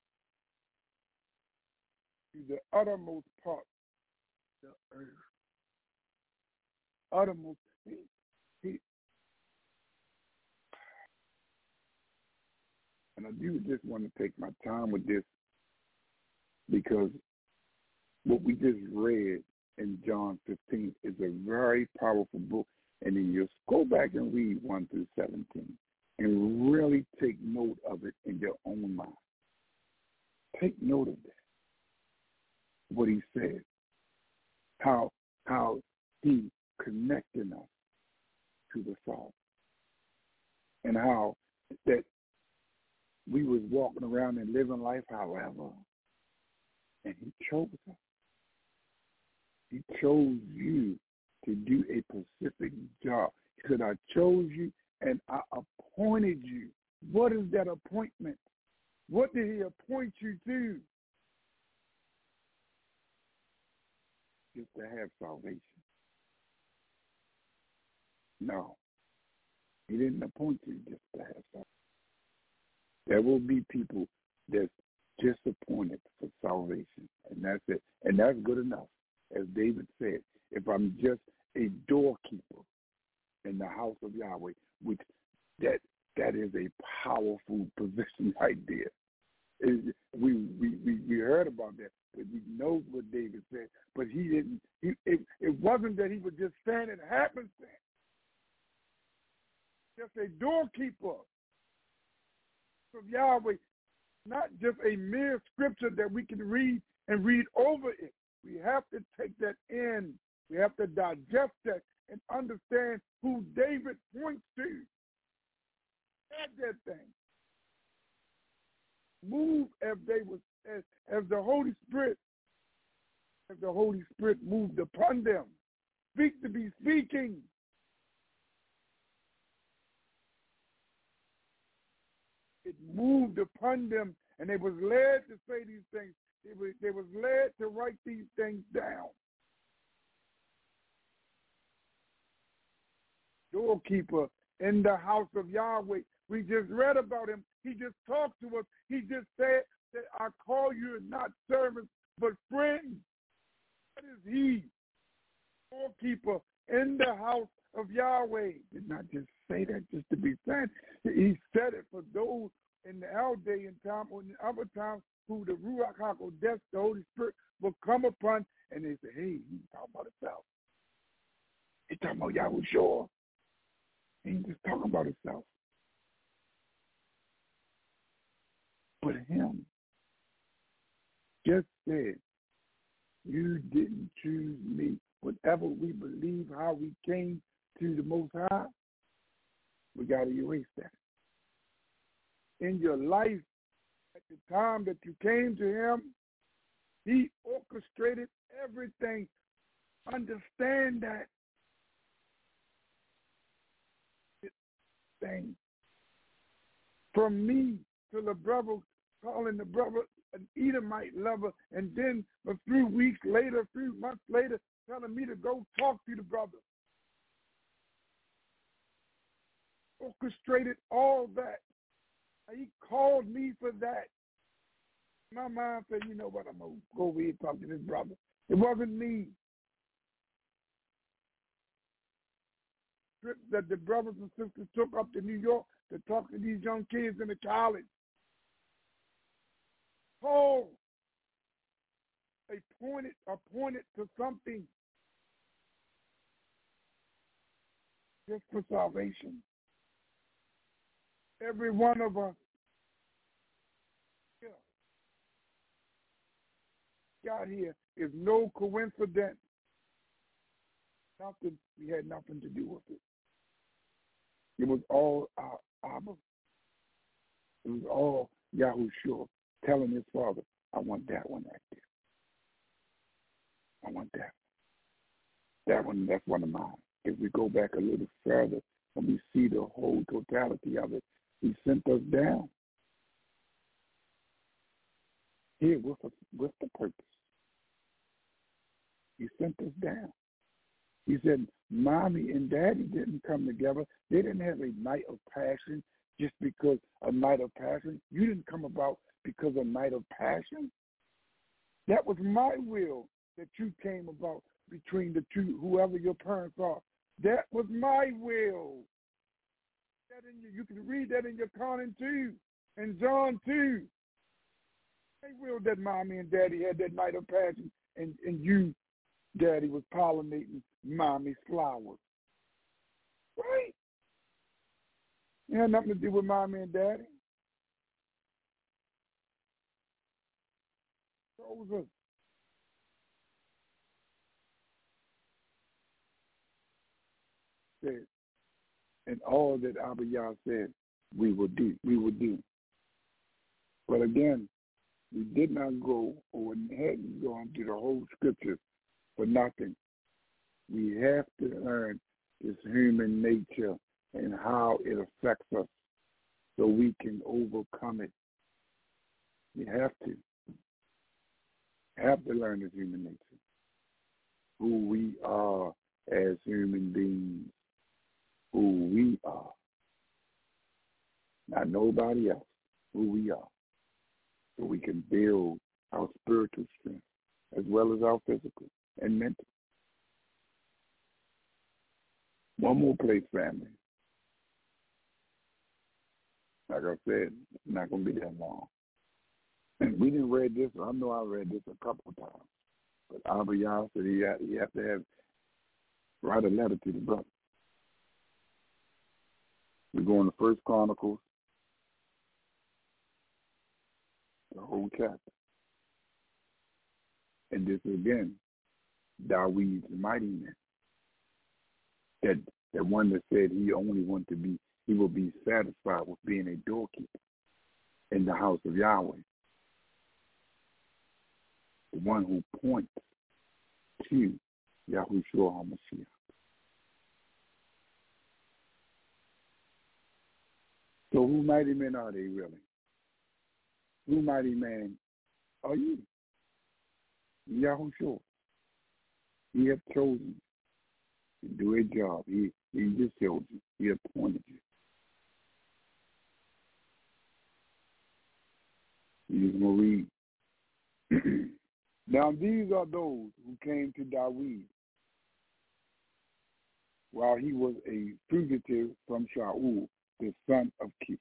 to the uttermost part of the earth. Uttermost. And I do just want to take my time with this, because what we just read in John 15 is a very powerful book. And then you go back and read 1 through 17 and really take note of it in your own mind. Take note of that, what he said, how he connected us to the Father, and how that we was walking around and living life however, and he chose us. He chose you to do a specific job. He said, I chose you and I appointed you. What is that appointment? What did he appoint you to? Just to have salvation. No. He didn't appoint you just to have salvation. There will be people that's disappointed for salvation, and that's it. And that's good enough. As David said, if I'm just a doorkeeper in the house of Yahweh, which that is a powerful position right there. We heard about that, but we know what David said. But he didn't. It wasn't that he was just saying it happenstance. Just a doorkeeper of Yahweh, not just a mere scripture that we can read and read over it. We have to take that in. We have to digest that and understand who David points to. Add that thing. Move as the Holy Spirit, moved upon them. Speak to be speaking. It moved upon them, and they was led to say these things. They was led to write these things down. Doorkeeper in the house of Yahweh. We just read about him. He just talked to us. He just said that I call you not servants, but friends. What is he? Doorkeeper in the house of Yahweh. Did not just say that just to be said. He said it for those in our day and time, or in other times, who the Ruach HaKodesh, the Holy Spirit, will come upon, and they say, hey, he's talking about himself. He's talking about Yahushua. He ain't just talking about himself. But him just said, you didn't choose me. Whatever we believe, how we came to the Most High, we got to erase that. In your life, at the time that you came to him, he orchestrated everything. Understand that thing. from me to the brother, calling the brother an Edomite lover, and then a few weeks later, a few months later, telling me to go talk to the brother. Orchestrated all that. He called me for that. My mind said, you know what, I'm going to go over here and talk to this brother. It wasn't me. Trips that the brothers and sisters took up to New York to talk to these young kids in the college. Paul appointed to something just for salvation. Every one of us got here is no coincidence. Nothing. We had nothing to do with it. It was all our Abba. It was all Yahushua telling his father, I want that one right there. I want that. That one, that's one of mine. If we go back a little further and we see the whole totality of it, he sent us down here with the purpose. He sent us down. He said, Mommy and Daddy didn't come together. They didn't have a night of passion just because a night of passion. You didn't come about because a night of passion. That was my will that you came about between the two, whoever your parents are. That was my will. You can read that in your Conan 2 and John 2. They willed that Mommy and Daddy had that night of passion, and you, Daddy, was pollinating Mommy's flowers. Right? It had nothing to do with Mommy and Daddy. Chose us. Said, and all that Abba Yah said we will do. But again, we did not go or hadn't gone through the whole scripture for nothing. We have to learn this human nature and how it affects us so we can overcome it. We have to learn this human nature, who we are as human beings, who we are, not nobody else, who we are, so we can build our spiritual strength as well as our physical and mental. One more place, family. Like I said, it's not going to be that long. And we didn't read this. I know I read this a couple of times. But Abba Yah said he have to write a letter to the brother. We're going to 1 Chronicles, the whole chapter. And this is again, David's mighty man. That one that said he will be satisfied with being a doorkeeper in the house of Yahweh. The one who points to Yahushua HaMashiach. So who mighty men are they really? Who mighty man are you? Yahushua. He has chosen you to do a job. He just chose you. He appointed you. You're going to read. Now these are those who came to David while he was a fugitive from Shaul, the son of Kish.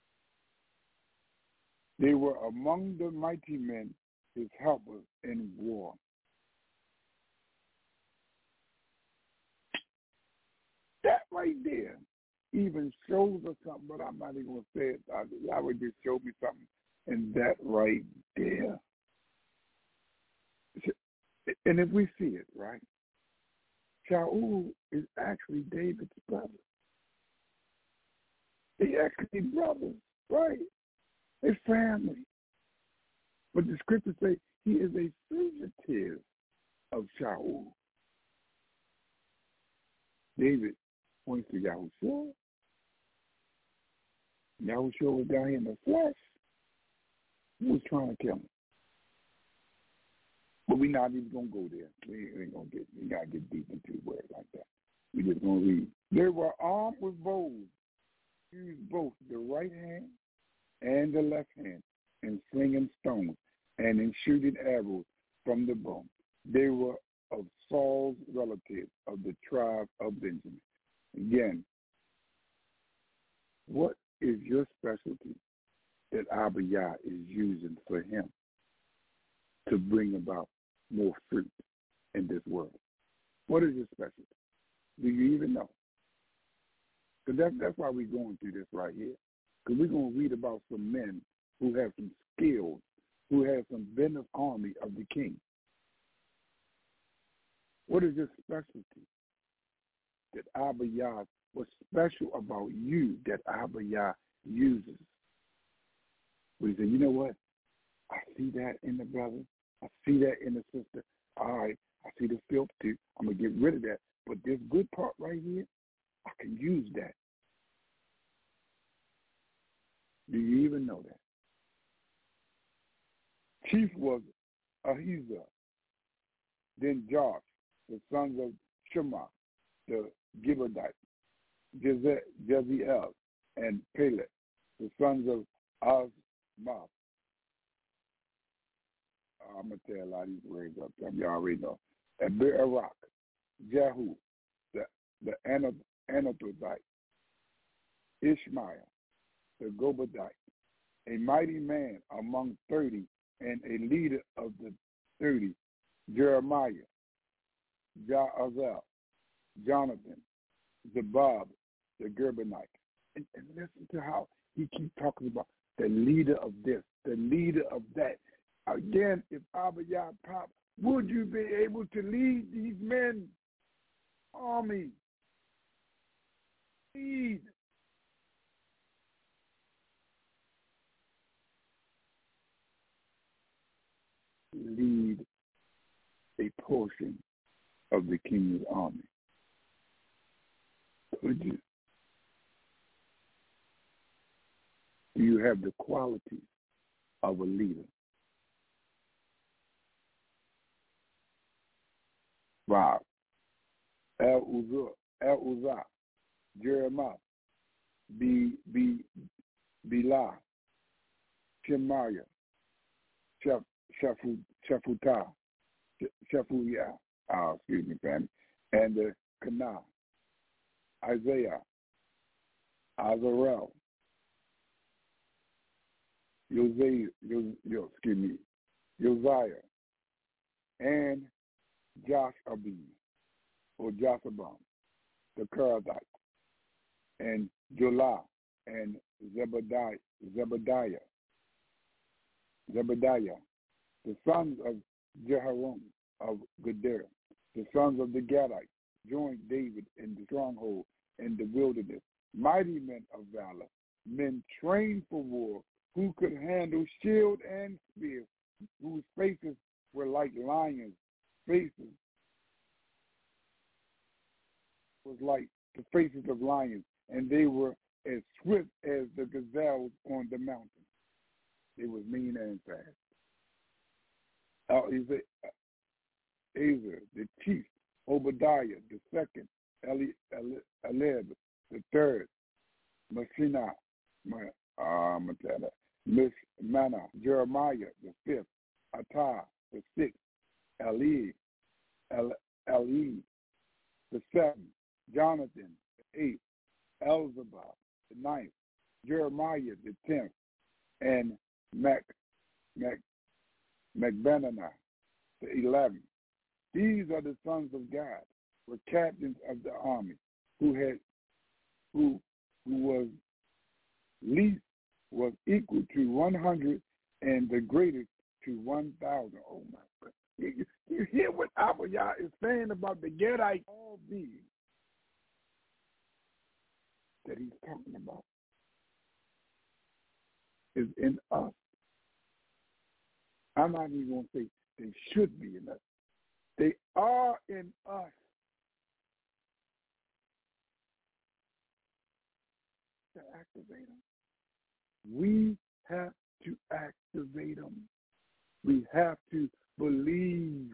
They were among the mighty men, his helpers in war. That right there even shows us something, but I'm not even going to say it. Yahweh just showed me something, and that right there. And if we see it, right, Shaul is actually David's brother. They actually brothers, right? They're family. But the scriptures say he is a fugitive of Shaul. David points to Yahushua. Yahushua was down here in the flesh. He was trying to kill him. But we're not even going to go there. We got to get deep into the word like that. We're just going to read. They were armed with bows, used both the right hand and the left hand in slinging stones and in shooting arrows from the bow. They were of Saul's relatives of the tribe of Benjamin. Again, what is your specialty that Abba Yah is using for him to bring about more fruit in this world? What is your specialty? Do you even know? Because that's why we're going through this right here. Because we're going to read about some men who have some skills, who have some business army of the king. What is your specialty that Abba Yah, what's special about you that Abba Yah uses? We say, you know what? I see that in the brother. I see that in the sister. All right, I see the filth too. I'm going to get rid of that. But this good part right here, I can use that. Do you even know that? Chief was Ahizah, then Josh, the sons of Shema, the Gibeonite, Jeziel, and Pelet, the sons of Azmah. I'm going to tell a lot of these words up there. You already know. And Be'erak, Jehu, the Anatothite, Ishmael, the Gobadite, a mighty man among 30 and a leader of the 30, Jeremiah, Jaazel, Jonathan, Zabab, the Gerbonite. And listen to how he keeps talking about the leader of this, the leader of that. Again, if Abba Yah pop, would you be able to lead these men? Army. Lead. Lead a portion of the king's army. Could you? Do you have the qualities of a leader? Wow. El-Uzah, Jeremiah, Bilah, Shemaiah, Shephudah, excuse me, family, and the Kanah, Isaiah, Azarel, Josiah, and Josh-Abim, or Josabam, the Keradite, and Jolah, and Zebediah, the sons of Jehoram of Gedera, the sons of the Gadites, joined David in the stronghold in the wilderness, mighty men of valor, men trained for war, who could handle shield and spear, whose faces were like lions' faces, was like the faces of lions, and they were as swift as the gazelles on the mountain. They was mean and fast. Ezer, the chief, Obadiah, the second, Elib, the third, Messina, Mishmana, Jeremiah, the fifth, Atah, the sixth, Eli, the seventh, Jonathan, the eighth, Elzabah, the ninth, Jeremiah, the 10th, and Macbenana, the 11th. These are the sons of God, were captains of the army, who was least was equal to 100, and the greatest to 1,000. Oh my God! You hear what Abba Yah is saying about the Gadites, all these that he's talking about is in us. I'm not even going to say they should be in us. They are in us. To activate them. We have to activate them. We have to believe.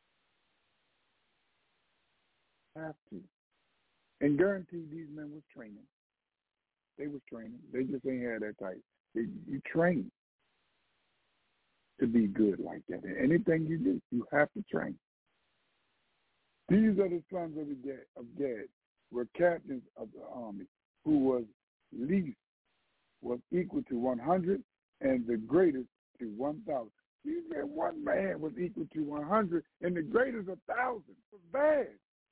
Have to. And guarantee these men was training. They was training. They just ain't had that type. You train to be good like that. And anything you do, you have to train. These are the sons of Gad, were captains of the army, who was least was equal to 100, and the greatest to 1,000. He said one man was equal to 100, and the greatest 1,000. It was bad.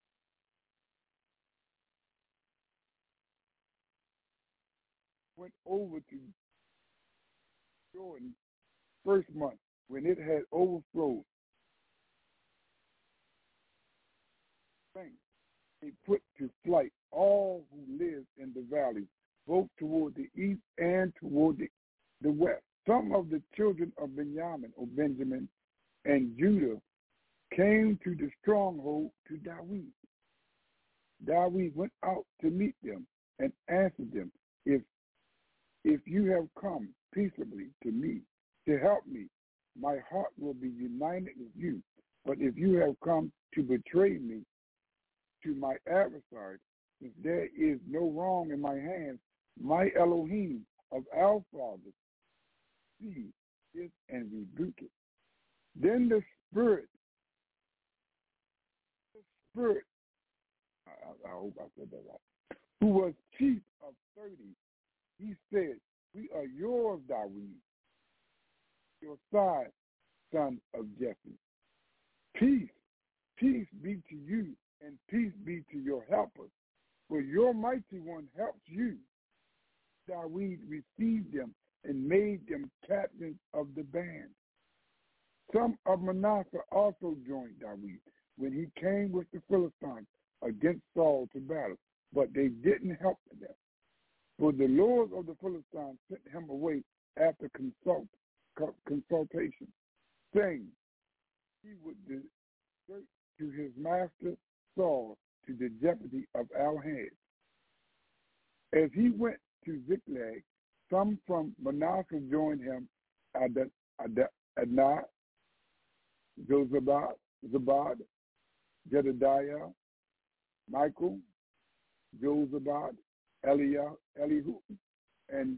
Went over to Jordan first month when it had overflowed. They put to flight all who lived in the valley, both toward the east and toward the west. Some of the children of Benjamin and Judah came to the stronghold to David. David went out to meet them and answered them, If you have come peaceably to me to help me, my heart will be united with you. But if you have come to betray me to my adversary, since there is no wrong in my hands, my Elohim of our fathers see it and rebuke it. Then the Spirit, I hope I said that right, who was chief of 30, he said, we are yours, David, your side, son of Jesse. Peace be to you, and peace be to your helpers, for your mighty one helps you. David received them and made them captains of the band. Some of Manasseh also joined David when he came with the Philistines against Saul to battle, but they didn't help them. For the lords of the Philistines sent him away after consultation, saying he would desert to his master Saul to the jeopardy of our heads. As he went to Ziklag, some from Manasseh joined him, Adnah, Zabad, Jedediah, Michael, Jozabad, Elihu, and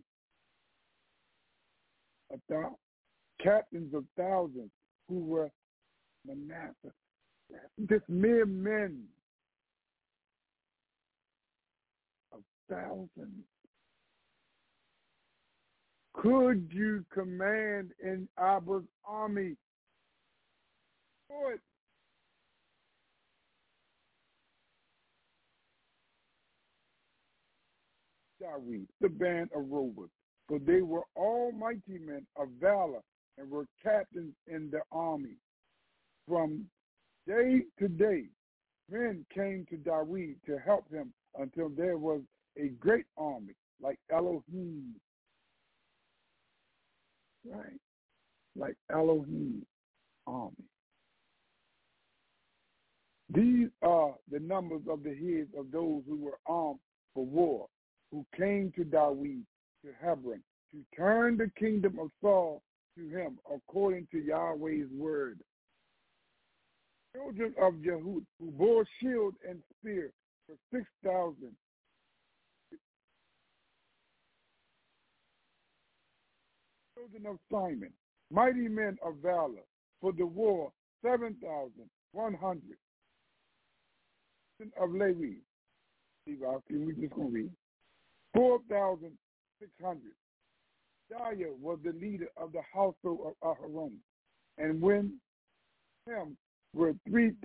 Athah, captains of thousands who were Manasseh. Just mere men of thousands. Could you command in Abba's army? Could. The band of rovers, for they were all mighty men of valor and were captains in the army. From day to day, men came to David to help him until there was a great army like Elohim. Right? Like Elohim army. These are the numbers of the heads of those who were armed for war, who came to David to Hebron to turn the kingdom of Saul to him according to Yahweh's word. Children of Jehud, who bore shield and spear, for 6,000. Children of Simon, mighty men of valor, for the war, 7,100. Children of Levi, we're just going to read. 4,600. Daya was the leader of the household of Aharon, and when him were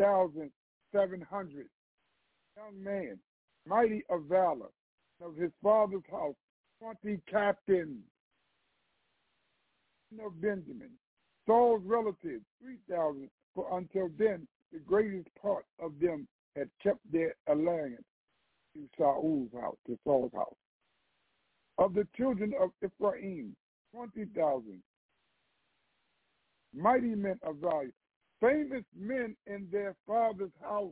3,700 young men, mighty of valor, of his father's house, 20 captains of Benjamin. Saul's relatives, 3,000, for until then the greatest part of them had kept their alliance to Saul's house. Of the children of Ephraim, 20,000, mighty men of value, famous men in their father's house.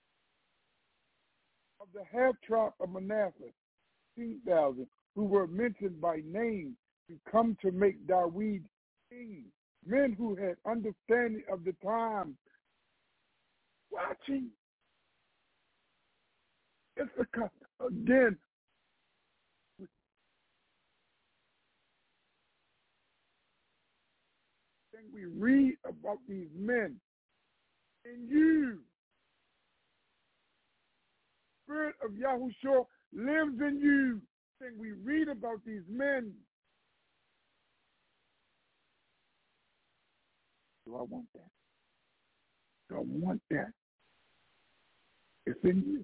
Of the half-tribe of Manasseh, 16,000, who were mentioned by name to come to make Dawid king. Men who had understanding of the time, watching. Issachar again. And we read about these men, and you, Spirit of Yahushua lives in you. And we read about these men. Do I want that? Do I want that? It's in you.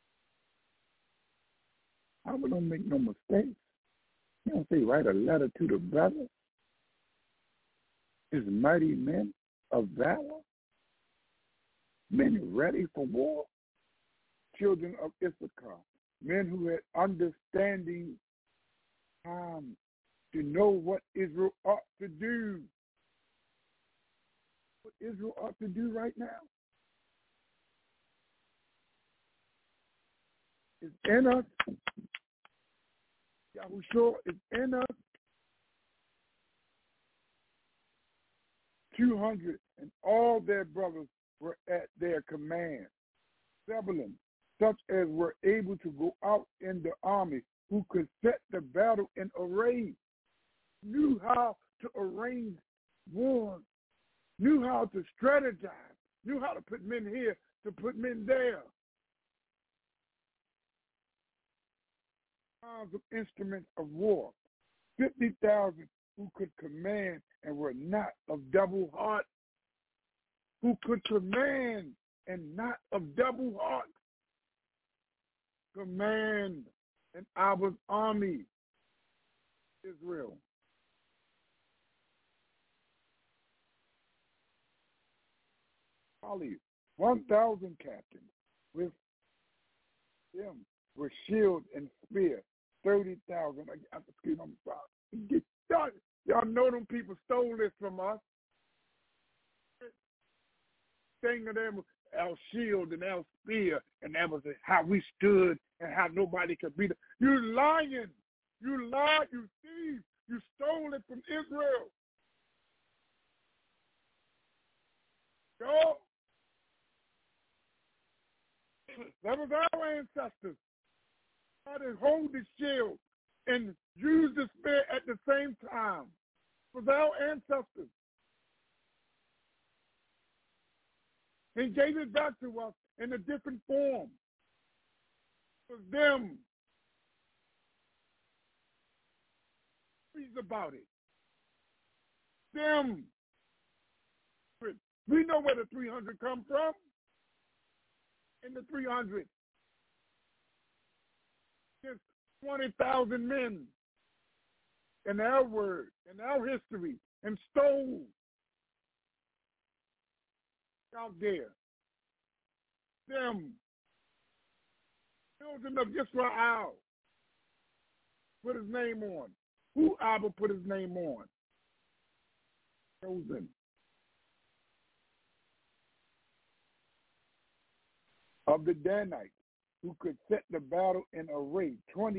I don't make no mistakes. You don't say write a letter to the brother. His mighty men of valor, men ready for war, children of Issachar, men who had understanding to know what Israel ought to do. What Israel ought to do right now is in us. Yahushua is in us. 200 and all their brothers were at their command. Zebulun, such as were able to go out in the army, who could set the battle in array, knew how to arrange war, knew how to strategize, knew how to put men here, to put men there. Kinds of instruments of war, 50,000 who could command and were not of double heart, who could command and not of double heart. Command in our army, Israel. Probably 1,000 captains with them were shield and spear, 30,000. Excuse me, I'm sorry. Y'all know them people stole this from us. Thing of them, our shield and our spear, and that was how we stood and how nobody could beat us. You lying. You lied. You thief. You stole it from Israel. Yo. That was our ancestors. How to hold the shield and use the spear at the same time. It was our ancestors. He gave it back to us in a different form. It was them. Please about it. Them. We know where the 300 come from. In the 300. There's 20,000 men in our word, in our history, and stole out there. Them, children of Israel, put his name on. Who Abba put his name on? Chosen. Of the Danites, who could set the battle in array,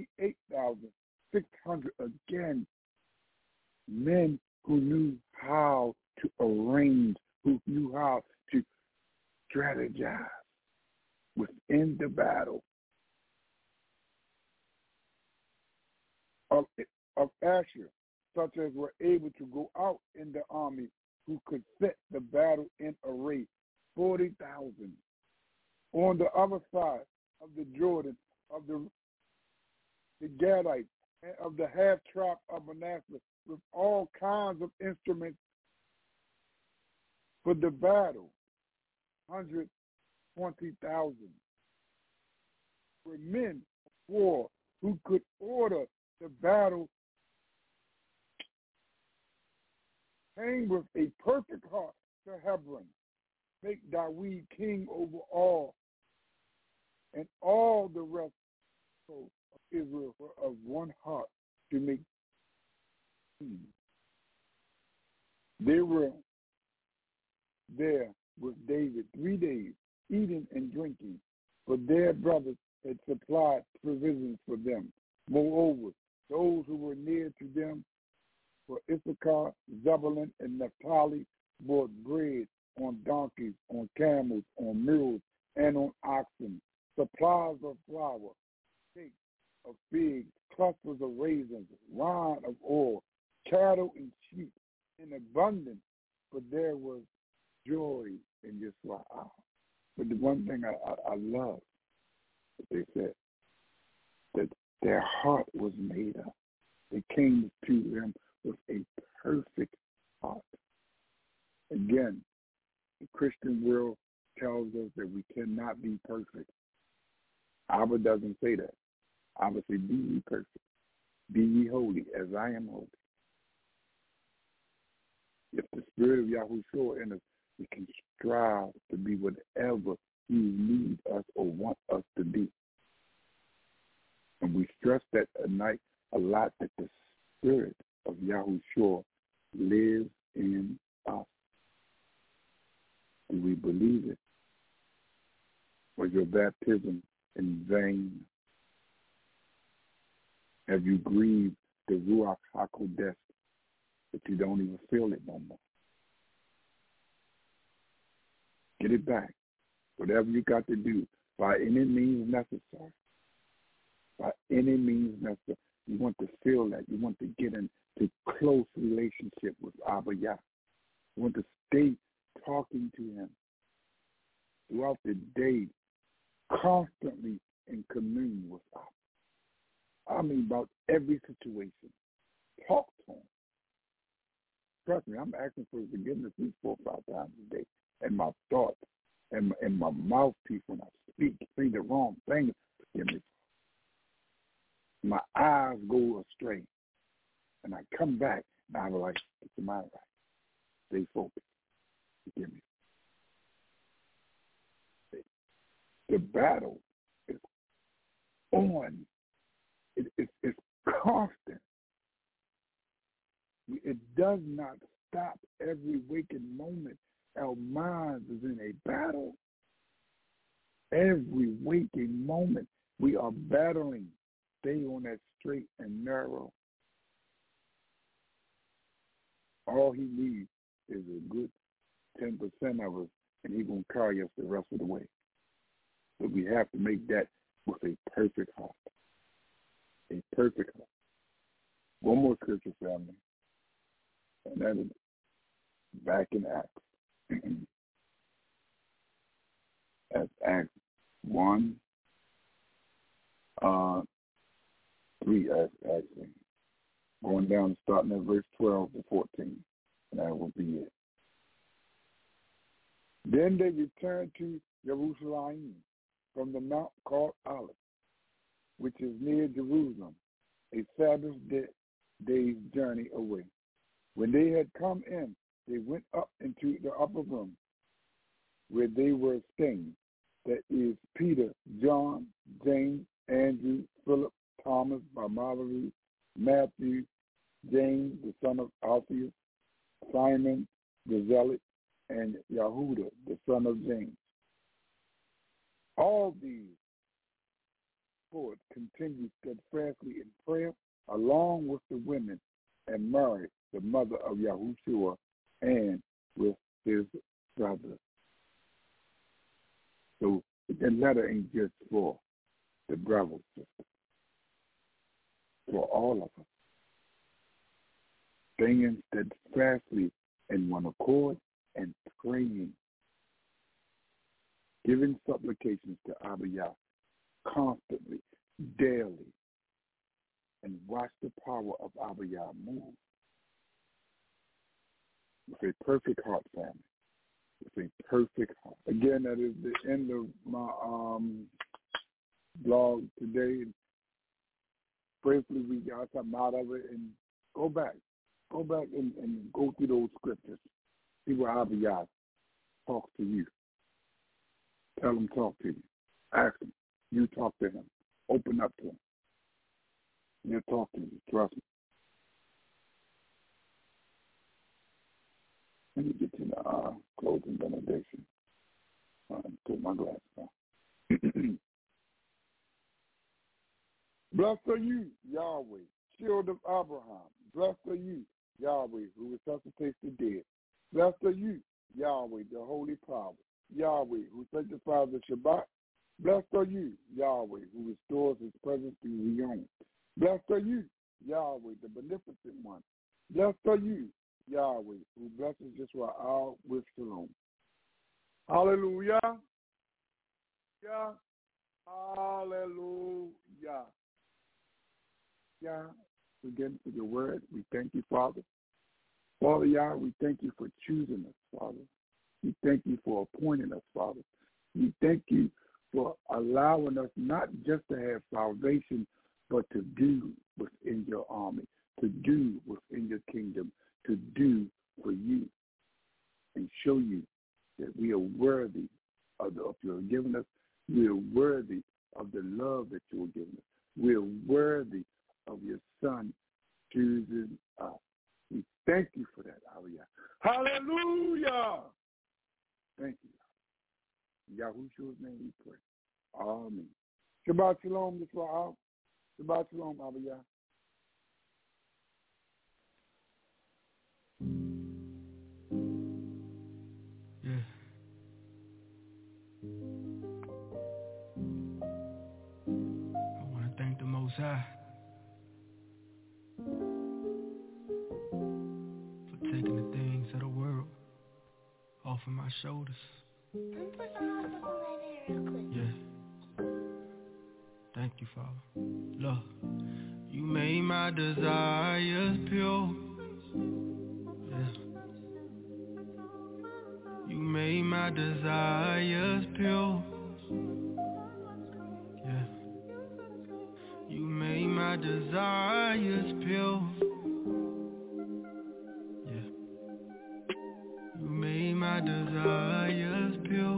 28,600 again. Men who knew how to arrange, who knew how to strategize within the battle. Of Asher, such as were able to go out in the army, who could set the battle in array, 40,000. On the other side of the Jordan, of the Gadites, and of the half-tribe of Manasseh, with all kinds of instruments for the battle, 120,000. Were men of war who could order the battle, came with a perfect heart to Hebron, make Dawid king over all, and all the rest of Israel were of one heart to make king. They were there with David 3 days, eating and drinking, for their brothers had supplied provisions for them. Moreover, those who were near to them for Issachar, Zebulun, and Naphtali brought bread on donkeys, on camels, on mules, and on oxen, supplies of flour, cakes of figs, clusters of raisins, wine of oil, cattle and sheep in abundance, for there was joy in Yisrael. But the one thing I love, they said, that their heart was made up. They came to them with a perfect heart. Again, the Christian world tells us that we cannot be perfect. Abba doesn't say that. Abba said, be ye perfect. Be ye holy as I am holy. If the Spirit of Yahushua in us, we can strive to be whatever He needs us or wants us to be. And we stress that tonight a lot, that the Spirit of Yahushua lives in us. Do we believe it? Was your baptism in vain? Have you grieved the Ruach HaKodesh that you don't even feel it no more? Get it back. Whatever you got to do, by any means necessary. By any means necessary. You want to feel that. You want to get into close relationship with Abba Yah. You want to stay talking to Him throughout the day, constantly in communion with Abba. I mean, about every situation. Talk to Him. Trust me, I'm asking for His forgiveness at least 4 or 5 times a day. And my thoughts and my mouthpiece when I speak, say the wrong thing, forgive me. My eyes go astray. And I come back, and I'm like, get your mind right. Stay focused. Forgive me. The battle is on. It's constant. It does not stop every waking moment. Our minds is in a battle. Every waking moment, we are battling. Stay on that straight and narrow. All He needs is a good 10% of us, and He's going to carry us the rest of the way. But we have to make that with a perfect heart. A perfect heart. One more scripture, family, and that is back in Acts. That's Acts 1, 3, actually. Going down, starting at verse 12 to 14, and that will be it. Then they returned to Jerusalem from the mount called Olive, which is near Jerusalem, a Sabbath day's journey away. When they had come in, they went up into the upper room where they were staying. That is Peter, John, James, Andrew, Philip, Thomas, Bartholomew, Matthew, James, the son of Alphaeus, Simon, the Zealot, and Yehuda, the son of James. All these four continued steadfastly in prayer, along with the women, and Mary, the mother of Yahushua, and with his brothers. So the letter ain't just for the brothers, for all of us. Staying steadfastly in one accord and praying, giving supplications to Abba Yah constantly, daily, and watch the power of Abba Yah move with a perfect heart, family. With a perfect heart. Again, that is the end of my blog today. Prayerfully, we got something out of it, and go back and go through those scriptures. See where Abba Yah talks to you. Tell him talk to you. Ask him. You talk to him. Open up to him. He'll talk to you. Trust me. Let me get to the closing benediction. Take my glass now. Blessed are you, Yahweh, shield of Abraham. Blessed are you, Yahweh, who resuscitates the dead. Blessed are you, Yahweh, the holy power. Yahweh, who sanctifies the Shabbat. Blessed are you, Yahweh, who restores his presence through Rion. Blessed are you, Yahweh, the beneficent one. Blessed are you, Yahweh, who blesses Yisrael with shalom. Hallelujah. Yeah. Hallelujah. Yeah. We get into your word. We thank you, Father. Father, Yah, we thank you for choosing us, Father. We thank you for appointing us, Father. We thank you for allowing us not just to have salvation, but to do within your army, to do within your kingdom, to do for you and show you that we are worthy of your giving us. We are worthy of the love that you are giving us. We are worthy of your Son choosing us. We thank you for that, Hallelujah. Hallelujah! Thank you. In Yahushua's name we pray. Amen. Shabbat shalom, Yisrael. Shabbat shalom, Hallelujah.
Yeah. I want to thank the Most High for taking the things of the world off of my shoulders. Yeah. Thank you, Father. Lord, you made my desires pure. Yeah. You made my desires pure. Yeah. You made my desires pure. Yeah. You made my desires pure.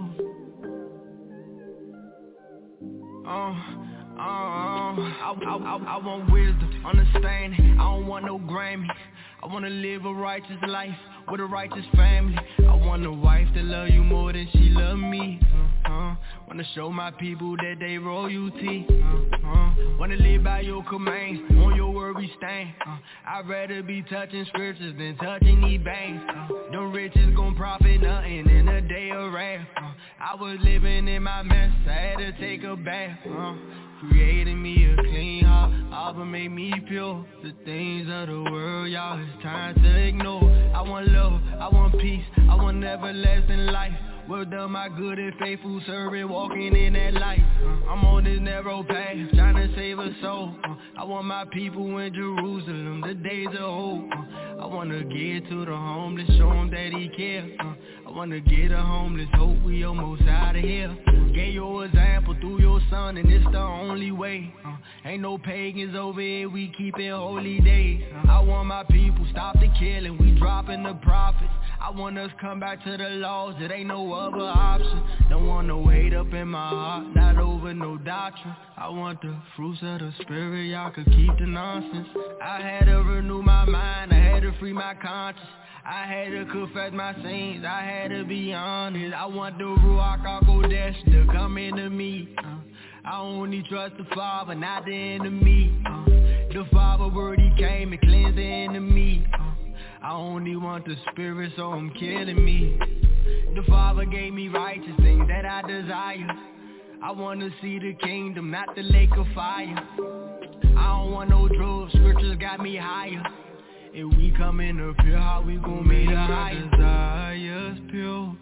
I want wisdom, understanding. I don't want no Grammy. I wanna live a righteous life with a righteous family. I want a wife that love you more than she love me. Wanna show my people that they royalty. Wanna live by your commands, on your word we stand. I'd rather be touching scriptures than touching these banks. The riches gon' profit nothing in a day of wrath. I was living in my mess, I had to take a bath. Creating me a clean heart, Abba made me pure. The things of the world, y'all, it's time to ignore. I want love, I want peace, I want everlasting life. Well done, my good and faithful servant, walking in that light. I'm on this narrow path, trying to save a soul. I want my people in Jerusalem, the days are old. I wanna get to the homeless, show him that he cares. I wanna get a homeless, hope we almost out of here. Gave your example through your son, and it's the only way. Ain't no pagans over here, we keepin' holy days. I want my people, stop the killing, we dropping the prophets. I want us come back to the laws, it ain't no other option. Don't want no hate up in my heart, not over no doctrine. I want the fruits of the spirit, y'all could keep the nonsense. I had to renew my mind, I had to free my conscience. I had to confess my sins, I had to be honest. I want the Ruach HaKodesh to come into me. I only trust the Father, not the enemy. The Father word, he came and cleansed the enemy. I only want the Spirit, so I'm killing me. The Father gave me righteous things that I desire. I want to see the kingdom, not the lake of fire. I don't want no drugs, scriptures got me higher. If we come in up here, how we gon' make it higher? Desires pure.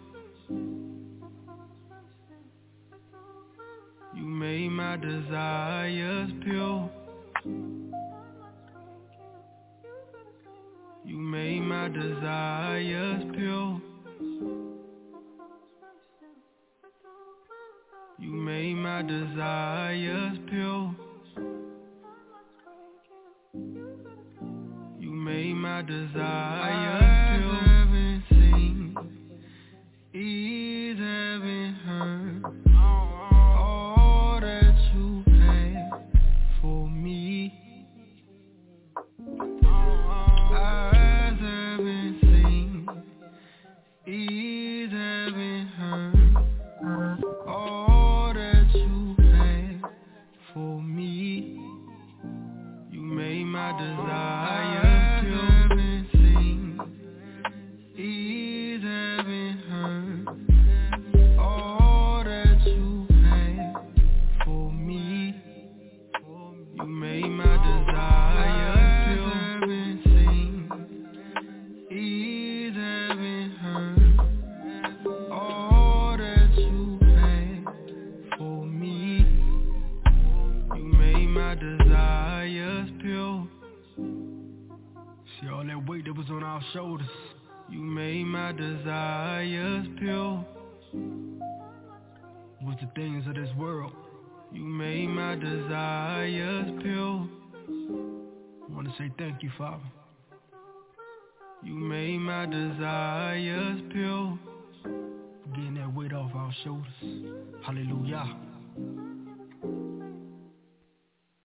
You made my desires pure. You made my desires pure. You made my desires pure. You made my desires pure. Eyes haven't seen, ears haven't heard all that you had for me. Eyes haven't seen, ears haven't heard all that you had for me. You made my desires pure. You made my desires pure. Haven't seen, ears haven't heard all that you had for me. You made my desires pure. See all that weight that was on our shoulders. You made my desires pure. Was the things of this world. You made my desires pure. I want to say thank you, Father. You made my desires pure. Getting that weight off our shoulders. Hallelujah.